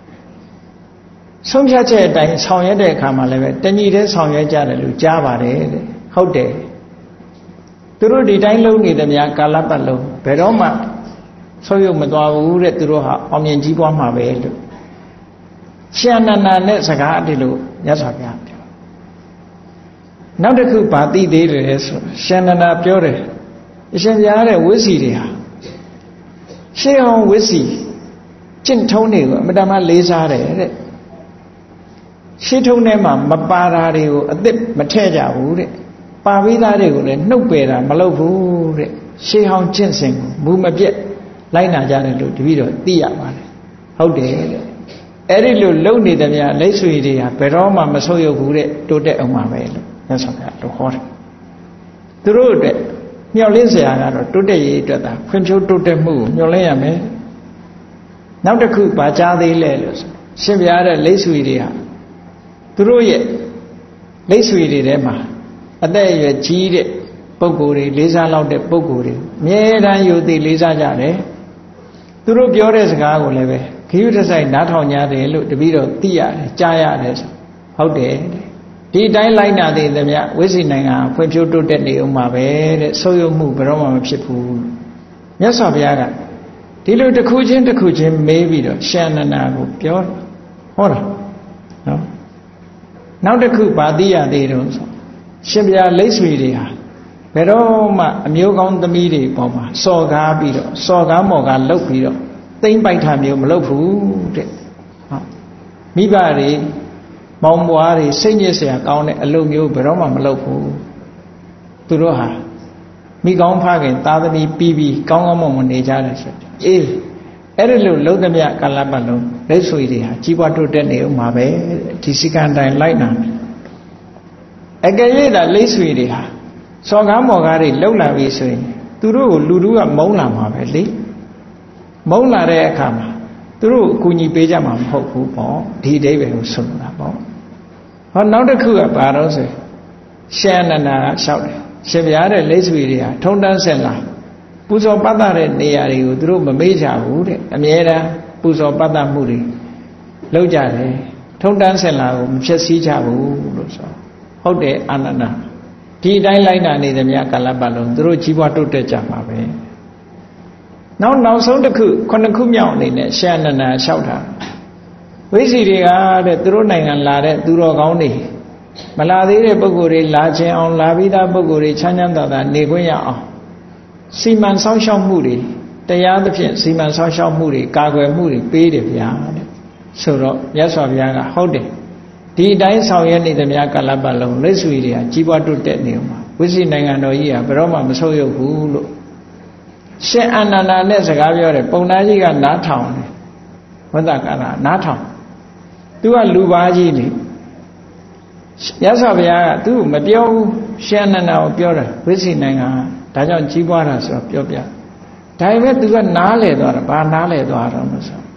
ဆုံးဖြတ်ချက်အတိုင်းဆောင်ရွက်တဲ့အခါမှာလည်းပဲတညီတဲ့ဆောင်ရွက်ကြတယ်လို့ကြားပါတယ်တဲ့ဟုတ်တယ်သူတို့ဒီတိုင်းလုံးနေသမျှကာလပတ်လုံးဘယ်တော့မှဆုတ်ယုတ်မသွားဘူးတဲ့သူတို့ဟာအောင်မြင်ကြီးပွားမှာပဲလို့ရှင်အနန္ဒာနဲ့စကားဒီလိုမြတ်စွာဘုရားပြောနောက်တစ်ခုဗာတိသေးတယ်ဆိုရှင်အနန္ဒာပြောတယ်အရှင်ဘုရားတဲ့ဝိဇ္ဇီတွေဟာရှေးအောင်ဝိဇ္ဇီကျင့်ထုံးတွေကိုအမတမလေးစားတယ်တဲ့ရှေးထုံးထဲမှာမပါတာတွေကိုအသစ်မထည့်ကြဘူးတဲ့ပါပြီးသားတွေကိုလည်းနှုတ်ပယ်တာမလုပ်ဘူးတဲ့ရှေးဟောင်းကျင့်စဉ်ကိုမူမပြတ်လိုက်နာကြတယ်လို့တပည့်တော်သိရပါတယ်ဟုတ်တယ်တဲ့အဲ့ဒီလိုလုံနေတယ်များလက်ဆွေတွေဟာဘယ်တော့မှမဆုတ်ယုတ်ဘူးတဲ့တိုးတက်အောင်ပါပဲလို့မြတ်စွာဘုရားတို့ဟောတယ်သူတို့အတွက်မျှော်လင့်စရာကတော့တိုးတက်ရေးအတွက်သာဖွံ့ဖြိုးတိုးတက်မှုကိုမျှော်လင့်ရမယ်နောက်တစ်ခုဗာကြားသေးလဲလို့ရှင်ဘုရားတဲ့လက်ဆွေတွေဟာသူတို့ရဲ့လက်ဆွေတွေထဲမှာအသက်အရွယ်ကြီးတဲ့ပုဂ္ဂိုလ်တွေလေးစားလောက်တဲ့ပုဂ္ဂိုလ်တွေအမြဲတမ်းယုံသိလေးစားကြတယ်သူတို့ပြောတဲ့စကားကိုလည်းပဲခရုတစိုက်နားထောင်ကြတယ်လို့တပည့်တော်သိရတယ်ကြားရတယ်ဆိုဟုတ်တယ်ဒီတိုင်းလိုက်နာသေးသမျှဝိဇ္ဇိနိုင်ငံဖွံ့ဖြိုးတိုးတက်နေအောင်ပါပဲတဲ့ဆုတ်ယုတ်မှုဘယ်တော့မှမဖြစ်ဘူးမြတ်စွာဘုရားကဒီလိုတစ်ခုချင်းတစ်ခုချင်းမေးပြီးတော့ရှင်အနန္ဒာကိုပြောဟောတာနော်နောက်တစ်ခုဗာတိရသေးတော့ဆိုရှင်ဘုရားလက်ဆွေတွေဟာဘယ်တော့မှအမျိုးကောင်းသမီးတွေပေါ်မှာစော်ကားပြီးတော့စော်ကားမော်ကားလုပ်ပြီးတော့သိမ့်ပိုက်တာမျိုးမလုပ်ဘူးတဲ့ဟုတ်မိဘတွေမောင်မွားတွေစိတ်ညစ်စရာကောင်းတဲ့အလုပ်မျိုးဘယ်တော့မှမလုပ်ဘူးသူတို့ဟာမိကောင်းဖခင်သားသမီးပြီးကောင်းကောင်းမွန်မွန်နေကြတယ်ဆိုအေးအဲ့ဒီလိုလုံးသမျှကာလပတ်လုံးလက်ဆွေတွေဟာကြီးပွားတိုးတက်နေဦးမှာပဲဒီစည်းကမ်းတိုင်းလိုက်နာအကယ်၍သာလက်ဆွေတွေဟာစော်ကားမော်ကားတွေလှုပ်လာပြီဆိုရင်သူတို့ကိုလူတို့ကမုန်းလာမှာပဲလေမုန်းလာတဲ့အခါမှာသူတို့အကူအညီပေးကြမှာမဟုတ်ဘူးပေါ့ဒီအဓိပ္ပာယ်ကိုဆိုလိုတာပေါ့ဟောနောက်တစ်ခုကဘာလို့ဆိုရှင်အနန္ဒာကလျှောက်တယ်ရှင်ဘုရားတဲ့လက်ဆွေတွေဟာထုံတန်းဆက်လာပူဇော်ပတ်တဲ့နေရာတွေကိုသူတို့မမေ့ကြဘူးတဲ့အမြဲတမ်းပူဇော်ပတ်မှုတွေလုပ်ကြတယ်ထုံတန်းဆက်လာကိုမဖြစ်စည်းကြဘူးလို့ဆိုဟုတ်တယ်အာနန္ဒာဒီအတိုင်းလိုက်နာနေသမျှကာလပတ်လုံးသူတို့ကြီးပွားတိုးတက်ကြမှာပဲနောက်ဆုံးတစ်ခု9ခုမြောက်အနေနဲ့ရှင်အနန္ဒာလျှောက်တာဝိဇ္ဇီတွေကတဲ့သူတို့နိုင်ငံလာတဲ့သူတော်ကောင်းတွေမလာသေးတဲ့ပုဂ္ဂိုလ်တွေလာခြင်းအောင်လာပြီးသားပုဂ္ဂိုလ်တွေချမ်းချမ်းသာသာနေခွင့်ရအောင်စီမံဆောင်ရှောက်မှုတွေတရားသဖြင့်စီမံဆောင်ရှောက်မှုတွေကာကွယ်မှုတွေပေးတယ်ဗျာတဲ့ဆိုတော့မြတ်စွာဘုရားကဟုတ်တယ်ဒီအတိုင်းဆောင်ရွက်နေသမျှကာလပတ်လုံးလက်ဆွေတွေကကြီးပွားတိုးတက်နေမှာဝိဇ္ဇိနိုင်ငံတော်ကြီးဟာဘယ်တော့မှမဆုတ်ယုတ်ဘူးလို့ရှင်အနန္ဒာနဲ့စကားပြောတယ်ပုံနာကြီးကနားထောင်တယ်ဝတ္တကာလနားထောင်သူကလူပါကြီးလေမြတ်စွာဘုရားကသူ့ကိုမပြောဘူးရှင်အနန္ဒာကိုပြောတယ်ဝိဇ္ဇိနိုင်ငံဒါကြောင့်ကြီးပွားတာဆိုတော့ပြောပြဒါပေမဲ့သူကနားလေသွားတာဘာနားလေသွားတော့လို့ဆို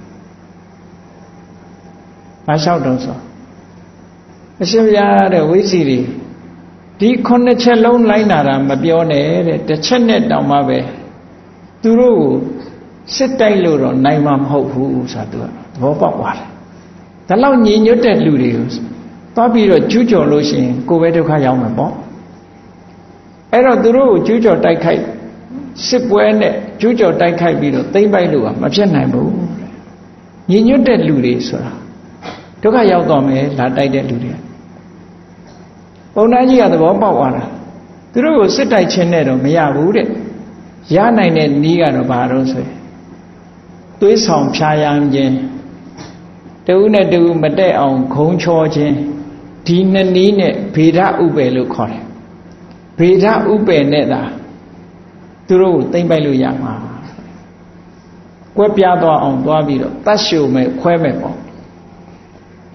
ဘာလျှောက်တော့ဆိုအရှင်ဘုရားတဲ့ဝိဇ္ဇီတွေဒီ9ချက်လုံးလိုက်နာတာမပြောနဲ့တဲ့တစ်ချက်နဲ့တောင်မှပဲသူတို့ကိုစစ်တိုက်လို့တော့နိုင်မှာမဟုတ်ဘူးဆိုတာသူကသဘောပေါက်သွားတယ်ဒါလောက်ညီညွတ်တဲ့လူတွေကိုသွားပြီးတော့ကျူးကျော်လို့ရှိရင်ကိုယ်ပဲဒုက္ခရောက်မှာပေါ့အဲ့တော့သူတို့ကိုကျူးကျော်တိုက်ခိုက်စစ်ပွဲနဲ့ကျူးကျော်တိုက်ခိုက်ပြီးတော့သိမ့်ပိုက်လို့ကမဖြစ်နိုင်ဘူးညီညွတ်တဲ့လူတွေဆိုတာဒုက္ခရောက်တော့မယ်လာတိုက်တဲ့လူတွေပုံနာကြီးကသဘောပေါက်သွားတာသူတို့ကိုစစ်တိုက်ခြင်းနဲ့တော့မရဘူးတဲ့ရနိုင်တဲ့နည်းကတော့ဘာလို့ဆိုရင်သွေးဆောင်ဖြားရမ်းခြင်းတဦးနဲ့တဦးမတက်အောင်ခုံချောခြင်းဒီနှစ်နည်းနဲ့ဗေဒဥပ္ပယ်လို့ခေါ်တယ်ဗေဒဥပ္ပယ်နဲ့သာသူတို့ကိုသိမ့်ပိုက်လို့ရမှာကွဲပြားသွားအောင်သွားပြီးတော့တတ်ရှုမယ်ခွဲမယ်ပေါ့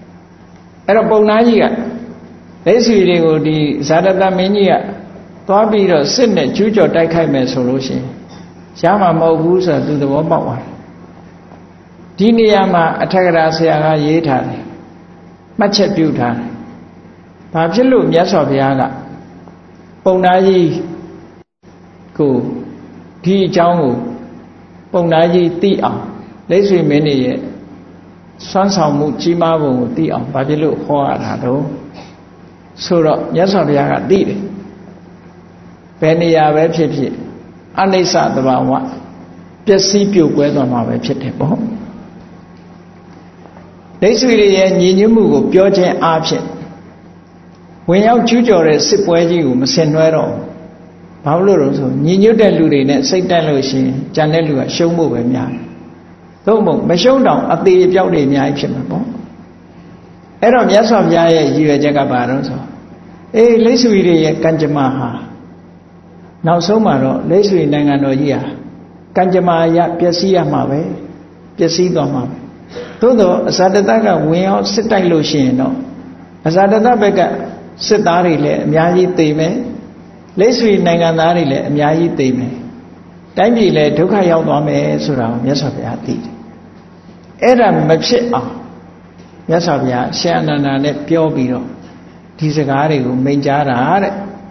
အဲ့တော့ပုံနာကြီးကလက်ဆွေတွေကိုဒီဇာတတမင်းကြီးကသွားပြီးတော့စစ်နဲ့ကျူးကျော်တိုက်ခိုက်မယ်ဆိုလို့ရှိရင်ရမှာမဟုတ်ဘူးဆိုတော့သူသဘောပေါက်သွားတယ်ဒီနေရာမှာအထက်ကရာဆရာကရေးထားတယ်မှတ်ချက်ပြုထားတယ်ဘာဖြစ်လို့မြတ်စွာဘုရားကပုံနာကြီးကိုဒီအကြောင်းကိုပုံနာကြီးသိအောင်လက်ဆွေမင်းတွေရဲ့စွမ်းဆောင်မှုကြီးမားပုံကိုသိအောင်ဘာဖြစ်လို့ဟောရတာတော့ဆိုတော့မြတ်စွာဘုရားကသိတယ်ဘယ်နေရာပဲဖြစ်ဖြစ်အနိစ္စသဘာဝပျက်စီးပြိုကွဲသွားမှာပဲဖြစ်တယ်ပေါ့လက်ဆွေတွေရဲ့ညီညွတ်မှုကိုပြောခြင်းအားဖြင့်ဝင်ရောက်ကျူးကျော်တဲ့စစ်ပွဲကြီးကိုမဆင်နွှဲတော့ဘာလို့လဲဆိုညီညွတ်တဲ့လူတွေနဲ့စိတ်တက်လို့ရှိရင်ကြံတဲ့လူကရှုံးဖို့ပဲများတယ်သို့မဟုတ်မရှုံးတော့အသေးအပြောက်တွေအများကြီးဖြစ်မှာပေါ့အဲ့တော့မြတ်စွာဘုရားရဲ့ရည်ရွယ်ချက်ကဘာလို့ဆိုလက်ဆွေတွေရဲ့ကံကြမ္မာဟာနောက်ဆုံးမှာတော့လက်ဆွေနိုင်ငံတော်ကြီးဟာကံကြမ္မာရပျက်စီးရမှာပဲပျက်စီးသွားမှာပဲသို့တော့အဇာတတကဝင်ရောက်စစ်တိုက်လို့ရှိရင်တော့အဇာတတဘက်ကစစ်သားတွေလည်းအများကြီးသေမယ်လက်ဆွေနိုင်ငံသားတွေလည်းအများကြီးသေမယ်တိုင်းပြည်လည်းဒုက္ခရောက်သွားမယ်ဆိုတာကိုမြတ်စွာဘုရားသိတယ်အဲ့ဒါမဖြစ်အောင်မြတ်စွာဘုရားရှင်အနန္ဒာနဲ့ပြောပြီးတော့ဒီစကားတွေကိုမိန့်ကြားတာတဲ့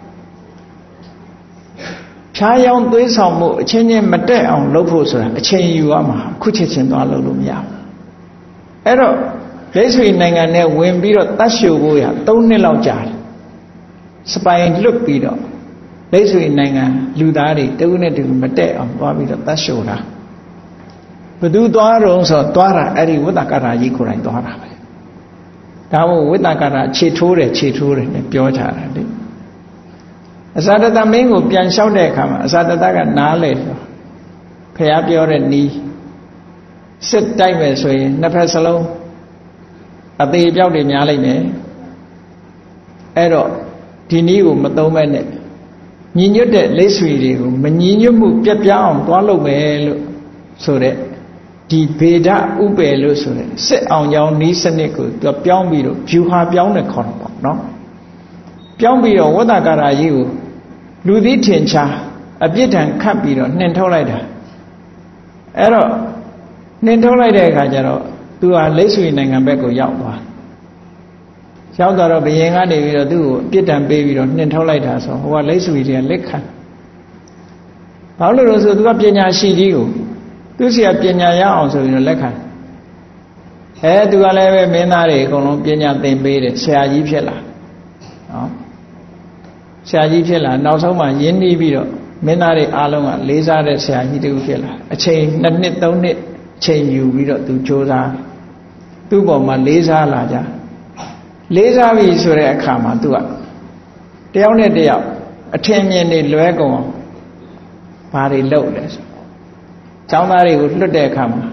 ဖြားယောင်းသွေးဆောင်မှုအချင်းချင်းမတက်အောင်လုပ်ဖို့ဆိုတာအချိန်ယူရမှာခုချက်ချင်းသွားလုပ်လို့မရဘူးအဲ့တော့လက်ဆွေနိုင်ငံနဲ့ဝင်ပြီးတော့တတ်ရှို့ဖို့ရ3နှစ်လောက်ကြာတယ်စပိုင်လွတ်ပြီးတော့လက်ဆွေနိုင်ငံလူသားတွေတဦးနဲ့တဦးမတက်အောင်သွားပြီးတော့တတ်ရှို့တာဘယ်သူသွားတော့ဆိုသွားတာအဲ့ဒီဝိတ္တကာရကြီးကိုယ်တိုင်သွားတာပဲဒါမို့ဝိတ္တကာရခြေထိုးတယ်နဲ့ပြောကြတာလေအဇာတတမင်းကိုပြန်လျှောက်တဲ့အခါမှာအဇာတတကနားလေဖះပြောတဲ့နီးစစ်တိုက်မယ်ဆိုရင်နှစ်ဖက်စလုံးအသေးပြောက်တွေများလိုက်မယ်အဲ့တော့ဒီနီးကိုမသုံးမဲ့နဲ့ညီညွတ်တဲ့လက်ဆွေတွေကိုမညီညွတ်မှုပြတ်ပြောင်းအောင်သွားလုပ်မယ်လို့ဆိုတဲ့ဒီဗေဒဥပယ်လို့ဆိုတဲ့စစ်အောင်ကြောင်းနီးစနစ်ကိုသူပြောင်းပြီးတော့ဖြူဟာပြောင်းတဲ့ခေါ်တော့ပေါ့နော်ပြောင်းပြီးတော့ဝတ္တကာရကြီးကိုလူသီးထင်ရှားအပြစ်ဒဏ်ခတ်ပြီးတော့နှင်ထုတ်လိုက်တာအဲ့တော့နှင်ထုတ်လိုက်တဲ့အခါကျတော့သူဟာလက်ဆွေနိုင်ငံဘက်ကိုရောက်သွားတော့ဘယင်ကနေပြီးတော့သူ့ကိုအပြစ်ဒဏ်ပေးပြီးတော့နှင်ထုတ်လိုက်တာဆိုဟိုကလက်ဆွေတွေကလက်ခံဘာလို့လဲဆိုသူကပညာရှိကြီးကိုသူစီကပညာရအောင်ဆိုပြီးတော့လက်ခံသူကလည်းပဲမင်းသားတွေအကုန်လုံးပညာသင်ပေးတယ်ဆရာကြီးဖြစ်လာနော်ဆရာကြီးဖြစ်လာနောက်ဆုံးမှရင်းနှီးပြီးတော့မင်းသားတွေအားလုံးကလေးစားတဲ့ဆရာကြီးတူဖြစ်လာအချိန်2နှစ်3နှစ်အချိန်ယူပြီးတော့သူစ조사သူ့ပေါ်မှာလေးစားလာကြလေးစားပြီဆိုတဲ့အခါမှာသူကတယောက်နဲ့တယောက်အထင်မြင်နေလွဲကုန်အောင်ဘာတွေလုပ်လဲဆိုကျောင်းသားတွေကိုလွတ်တဲ့အခါမှာ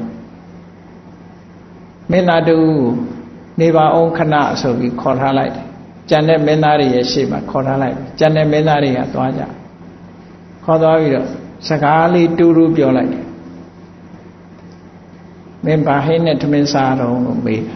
မင်းသားတူနေပါအောင်ခဏဆိုပြီးခေါ်ထားလိုက်တယ်ကျန်တဲ့မင်းသားတွေရဲ့ရှေ့မှာခေါ်ထားလိုက်ကျန်တဲ့မင်းသားတွေကသွားကြခေါ်သွားပြီးတော့စကားလေးတူတူပြောလိုက်တယ်မင်းဘာဟင်းနဲ့ထမင်းစားတော့လို့မေးတာ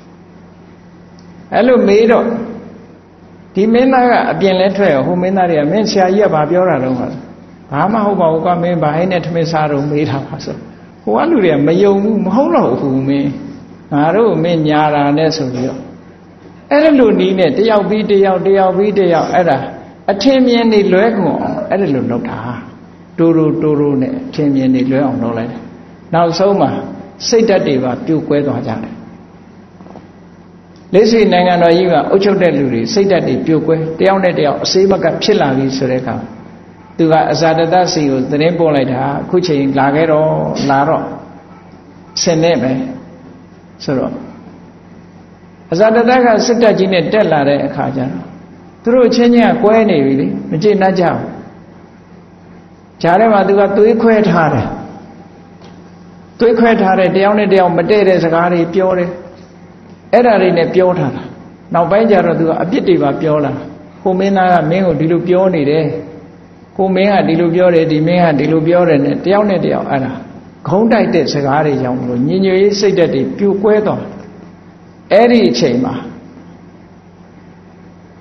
အဲ့လိုမေးတော့ဒီမင်းသားကအပြင်လဲထွက်ဟိုမင်းသားတွေကမင်းဆရာကြီးကဘာပြောတာတော့ဘာမှဟုတ်ပါဘူးကွာမင်းဘာဟင်းနဲ့ထမင်းစားတော့မေးတာပါဆိုဟိုကလူတွေကမယုံဘူးမဟုတ်တော့ဘူးမင်းငါတို့မင်းညာတာနဲ့ဆိုပြီးတော့အဲ့လိုနီးနဲ့တယောက်ပြီးတယောက်အဲ့ဒါအထင်မြင်နေလွဲကုန်အောင်အဲ့ဒါလိုလုပ်တာတိုးနဲ့အထင်မြင်နေလွဲအောင်လုပ်လိုက်တယ်နောက်ဆုံးမှာစိတ်ဓာတ်တွေပါပြိုကွဲသွားကြတယ်လက်ရှိနိုင်ငံတော်ကြီးကအုပ်ချုပ်တဲ့လူတွေစိတ်ဓာတ်တွေပြိုကွဲတယောက်နဲ့တယောက်အစေးမကဖြစ်လာပြီဆိုတဲ့အခါသူကအဇာတတစီကိုသတင်းပို့လိုက်တာအခုချိန်လာတော့ဆင်နေပဲဆိုတော့အဇာတတကစစ်တပ်ကြီးနဲ့တက်လာတဲ့အခါကျတော့သူတို့ချင်းချင်းကကွဲနေပြီလေမကျေနပ်ကြဘူးဂျားထဲမှာသူကသွေးခွဲထားတယ်တယောက်နဲ့တယောက်မတည့်တဲ့စကားတွေပြောတယ်အဲ့ဒါတွေနဲ့ပြောထားတာနောက်ပိုင်းကျတော့သူကအပြစ်တွေပါပြောလာကိုမင်းသားကမင်းကိုဒီလိုပြောနေတယ်ကိုမင်းကဒီလိုပြောတယ်ဒီမင်းကဒီလိုပြောတယ်နဲ့တယောက်နဲ့တယောက်အဲ့ဒါခုံးတိုက်တဲ့စကားတွေကြောင့်မလို့ညင်ညွေးစိတ်ဓာတ်တွေပြိုကွဲသွားအဲ့ဒီအချိန်မှာ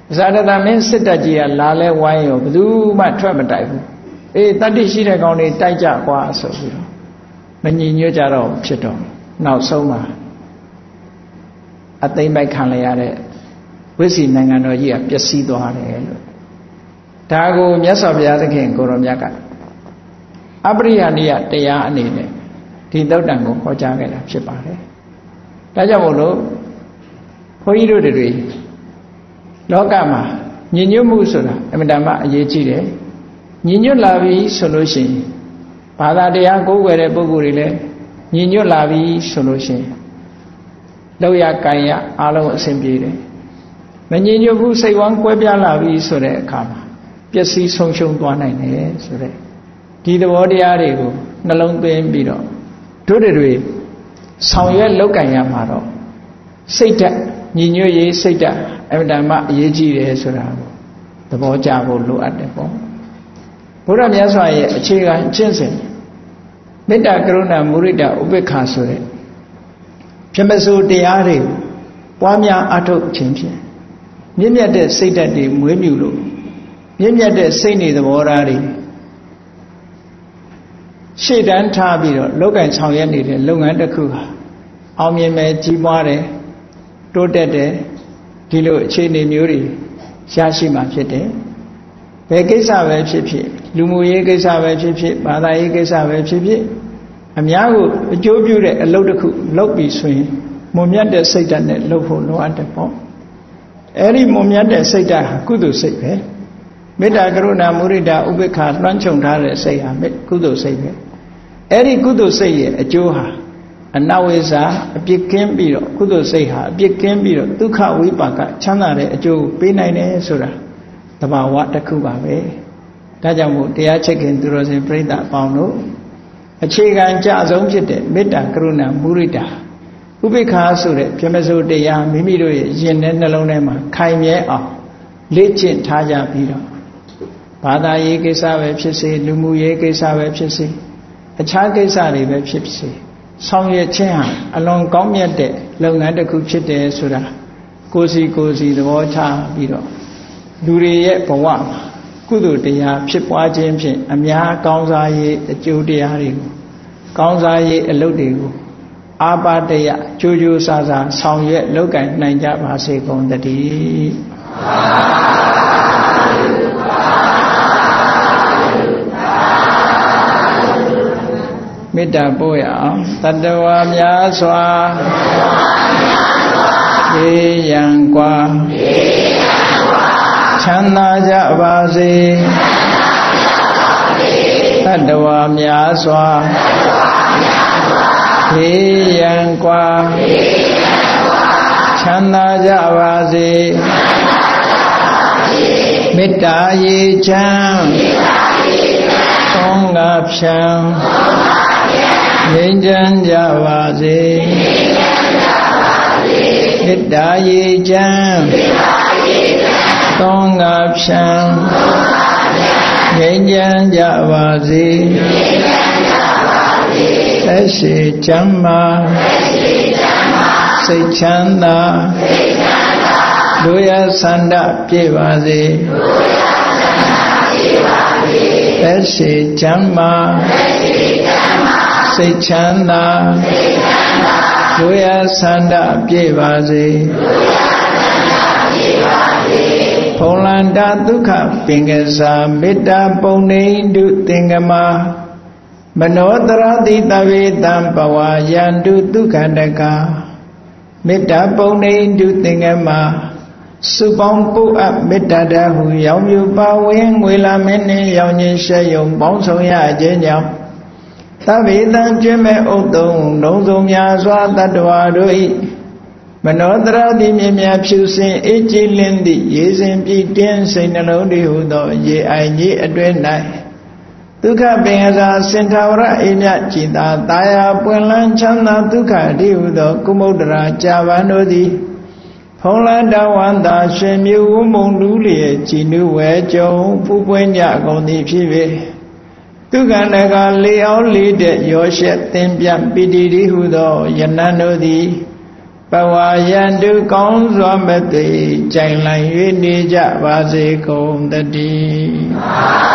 ဇာတတမင်းစစ်တပ်ကြီးကလာလဲဝိုင်းရောဘယ်သူမှထွက်မတိုက်ဘူးအေးတတ္တိရှိတဲ့ကောင်တွေတိုက်ကြကွာဆိုပြီးတော့မညီညွတ်ကြတော့ဖြစ်တော့နောက်ဆုံးမှာအသိမ့်ပိုက်ခံရတဲ့ဝိစီနိုင်ငံတော်ကြီးကပျက်စီးသွားတယ်လို့ဒါကိုမြတ်စွာဘုရားသခင်ကိုရောမြတ်ကအပရိယနိယတရားအနေနဲ့ဒီသုတ်တံကိုဟောကြားခဲ့တာဖြစ်ပါတယ်ဒါကြောင့်မို့လို့ဘုန်းကြီးတို့တွေလောကမှာညီညွတ်မှုဆိုတာအမှန်တမ်းအရေးကြီးတယ်ညီညွတ်လာပြီဆိုလို့ရှိရင်ဘာသာတရားကိုးကွယ်တဲ့ပုဂ္ဂိုလ်တွေလည်းညီညွတ်လာပြီဆိုလို့ရှိရင်လောက်ရကံရအားလုံးအဆင်ပြေတယ်မညီညွတ်ဘူးစိတ်ဝမ်းကွဲပြားလာပြီဆိုတဲ့အခါမှာပျက်စီးဆုံးရှုံးသွားနိုင်တယ်ဆိုတဲ့ဒီသဘောတရားတွေကိုနှလုံးသွင်းပြီးတော့တို့တွေဆောင်ရွက်လုပ်ကံရမှာတော့စိတ်ဓာတ်ညီညွတ်ရေးစိတ်ဓာတ်အမှန်တမ်းအရေးကြီးတယ်ဆိုတာကိုသဘောကျဖို့လိုအပ်တယ်ပေါ့ဘုရားမြတ်စွာရဲ့အခြေခံကျင့်စဉ်မေတ္တာကရုဏာမုဒိတာဥပေက္ခဆိုတဲ့ပြမစိုးတရားတွေပွားများအထုတ်ခြင်းဖြင့်မြင့်မြတ်တဲ့စိတ်ဓာတ်တွေမွေးမြူလို့မြင့်မြတ်တဲ့စိတ်နေသဘောထားတွေရှေ့တန်းထားပြီးတော့လောကံဆောင်ရွက်နေတဲ့လုပ်ငန်းတစ်ခုဟာအောင်မြင်မယ်ကြီးပွားတယ်တိုးတက်တယ်ဒီလိုအခြေအနေမျိုးတွေရရှိမှဖြစ်တယ်ဘယ်ကိစ္စပဲဖြစ်ဖြစ်လူမှုရေးကိစ္စပဲဖြစ်ဖြစ်ဘာသာရေးကိစ္စပဲဖြစ်ဖြစ်အများကိုအကျိုးပြုတဲ့အလုပ်တစ်ခုလုပ်ပြီးဆိုရင်မွန်မြတ်တဲ့စိတ်ဓာတ်နဲ့လုပ်ဖို့လိုအပ်တယ်ပေါ့အဲ့ဒီမွန်မြတ်တဲ့စိတ်ဓာတ်ဟာကုသိုလ်စိတ်ပဲမေတ္တာကရုဏာမုဒိတာဥပေက္ခလွှမ်းခြုံထားတဲ့စိတ်ဟာကုသိုလ်စိတ်ပဲအဲ့ဒီကုသိုလ်စိတ်ရဲ့အကျိုးဟာအနဝိဇ္ဇာအပြစ်ကင်းပြီးတော့ကုသိုလ်စိတ်ဟာအပြစ်ကင်းပြီးတော့ဒုက္ခဝိပါကချမ်းသာတဲ့အကျိုးပေးနိုင်တယ်ဆိုတာသဘာဝတစ်ခုပါပဲဒါကြောင့်မို့တရားချက်ခင်သူတော်စင်ပြိဿအပေါင်းတို့အခြေခံကြဆုံးဖြစ်တဲ့မေတ္တာကရုဏာမုဒိတာဥပေက္ခဆိုတဲ့ပြမစိုးတရားမိမိတို့ရဲ့ရင်ထဲနှလုံးထဲမှာခိုင်မြဲအောင်လေ့ကျင့်ထားကြပြီးတော့ဘာသာရေးကိစ္စပဲဖြစ်စေလူမှုရေးကိစ္စပဲဖြစ်စေအခြားကိစ္စတွေပဲဖြစ်စေဆောင်ရွက်ခြင်းဟာအလွန်ကောင်းမြတ်တဲ့လုပ်ငန်းတစ်ခုဖြစ်တယ်ဆိုတာကိုယ်စီသဘောထားပြီးတော့လူတွေရဲ့ဘဝမှာကုသိုလ်တရားဖြစ်ပွားခြင်းဖြင့်အများကောင်းစားရေးအကျိုးတရားတွေကိုကောင်းစားရေးအလုပ်တွေကိုအာပါတယကြိုးကြိုးစားစားဆောင်ရွက်လုပ်ကိုင်နိုင်ကြပါစေကုန်သတည်းမေတ္တာပို့ရအောင်တတ္တဝါများစွာဘေးရန်ကွာချမ်းသာကြပါစေတတ္တဝါများစွာဘေးရန်ကွာချမ်းသာကြပါစေမေတ္တာရေချမ်းသုံးငါဖြံငြိမ်းချမ်းကြပါစေမေတ္တာရေချမ်းသုံးငါဖြံငြိမ်းချမ်းကြပါစေသက်ရှိချမ်းသာစိတ်ချမ်းသာလူရဆန္ဒပြေပါစေသက်ရှိချမ်းသာစိတ်ချမ်းသာလူရဆန္ဒပြေပါစေဖုံလန္တာဒုက္ခပင်ကစားမေတ္တာပုံနေတုသင်္ကမမနောတရတိတဝေတံပဝါယန္တုဒုက္ခတကမေတ္တာပုံနေတုသင်္ကမစုပေါင်းပုအပ်မေတ္တာတဟုရောင်မြူပါဝင်ငွေလာမင်းနှင့်ရောင်ခြင်းရှက်ယုံပေါင်းဆောင်ရခြင်းကြောင့်သဗ္ဗေတံကျွမ်းမဲ့ဥတ္တုံလုံးစုံများစွာတတ္တဝါတို့၏မနောတရတိမြင်များဖြူစင်အေးကြည်လင်းသည့်ရေစင်ပြည့်တင်းစိတ်နှလုံးတည်ဟုသောရေအိုင်ကြီးအတွင်း၌ဒုက္ခပင်ကစားစင်ထာဝရအိမြကြည်သာတာယာပွင့်လန်းချမ်းသာဒုက္ခတည်ဟုသောကုမုဒ္ဒရာကြာပန်တို့သည်ဖုံးလန်းတဝန္တာရှင်မြူဝမုံလူလျက်ကြည်နုဝဲကြုံပူပွင့်ကြကုန်သည်ဖြစ်၍ဒုက္ခတကလေအောင်လေးတဲ့ရောရှက်သင်ပြပိတိတိဟုသောယနန်တို့သည်ဘဝယံတုကောင်းစွာမသိကြိုင်လံ၍နေကြပါစေကုန်တည်း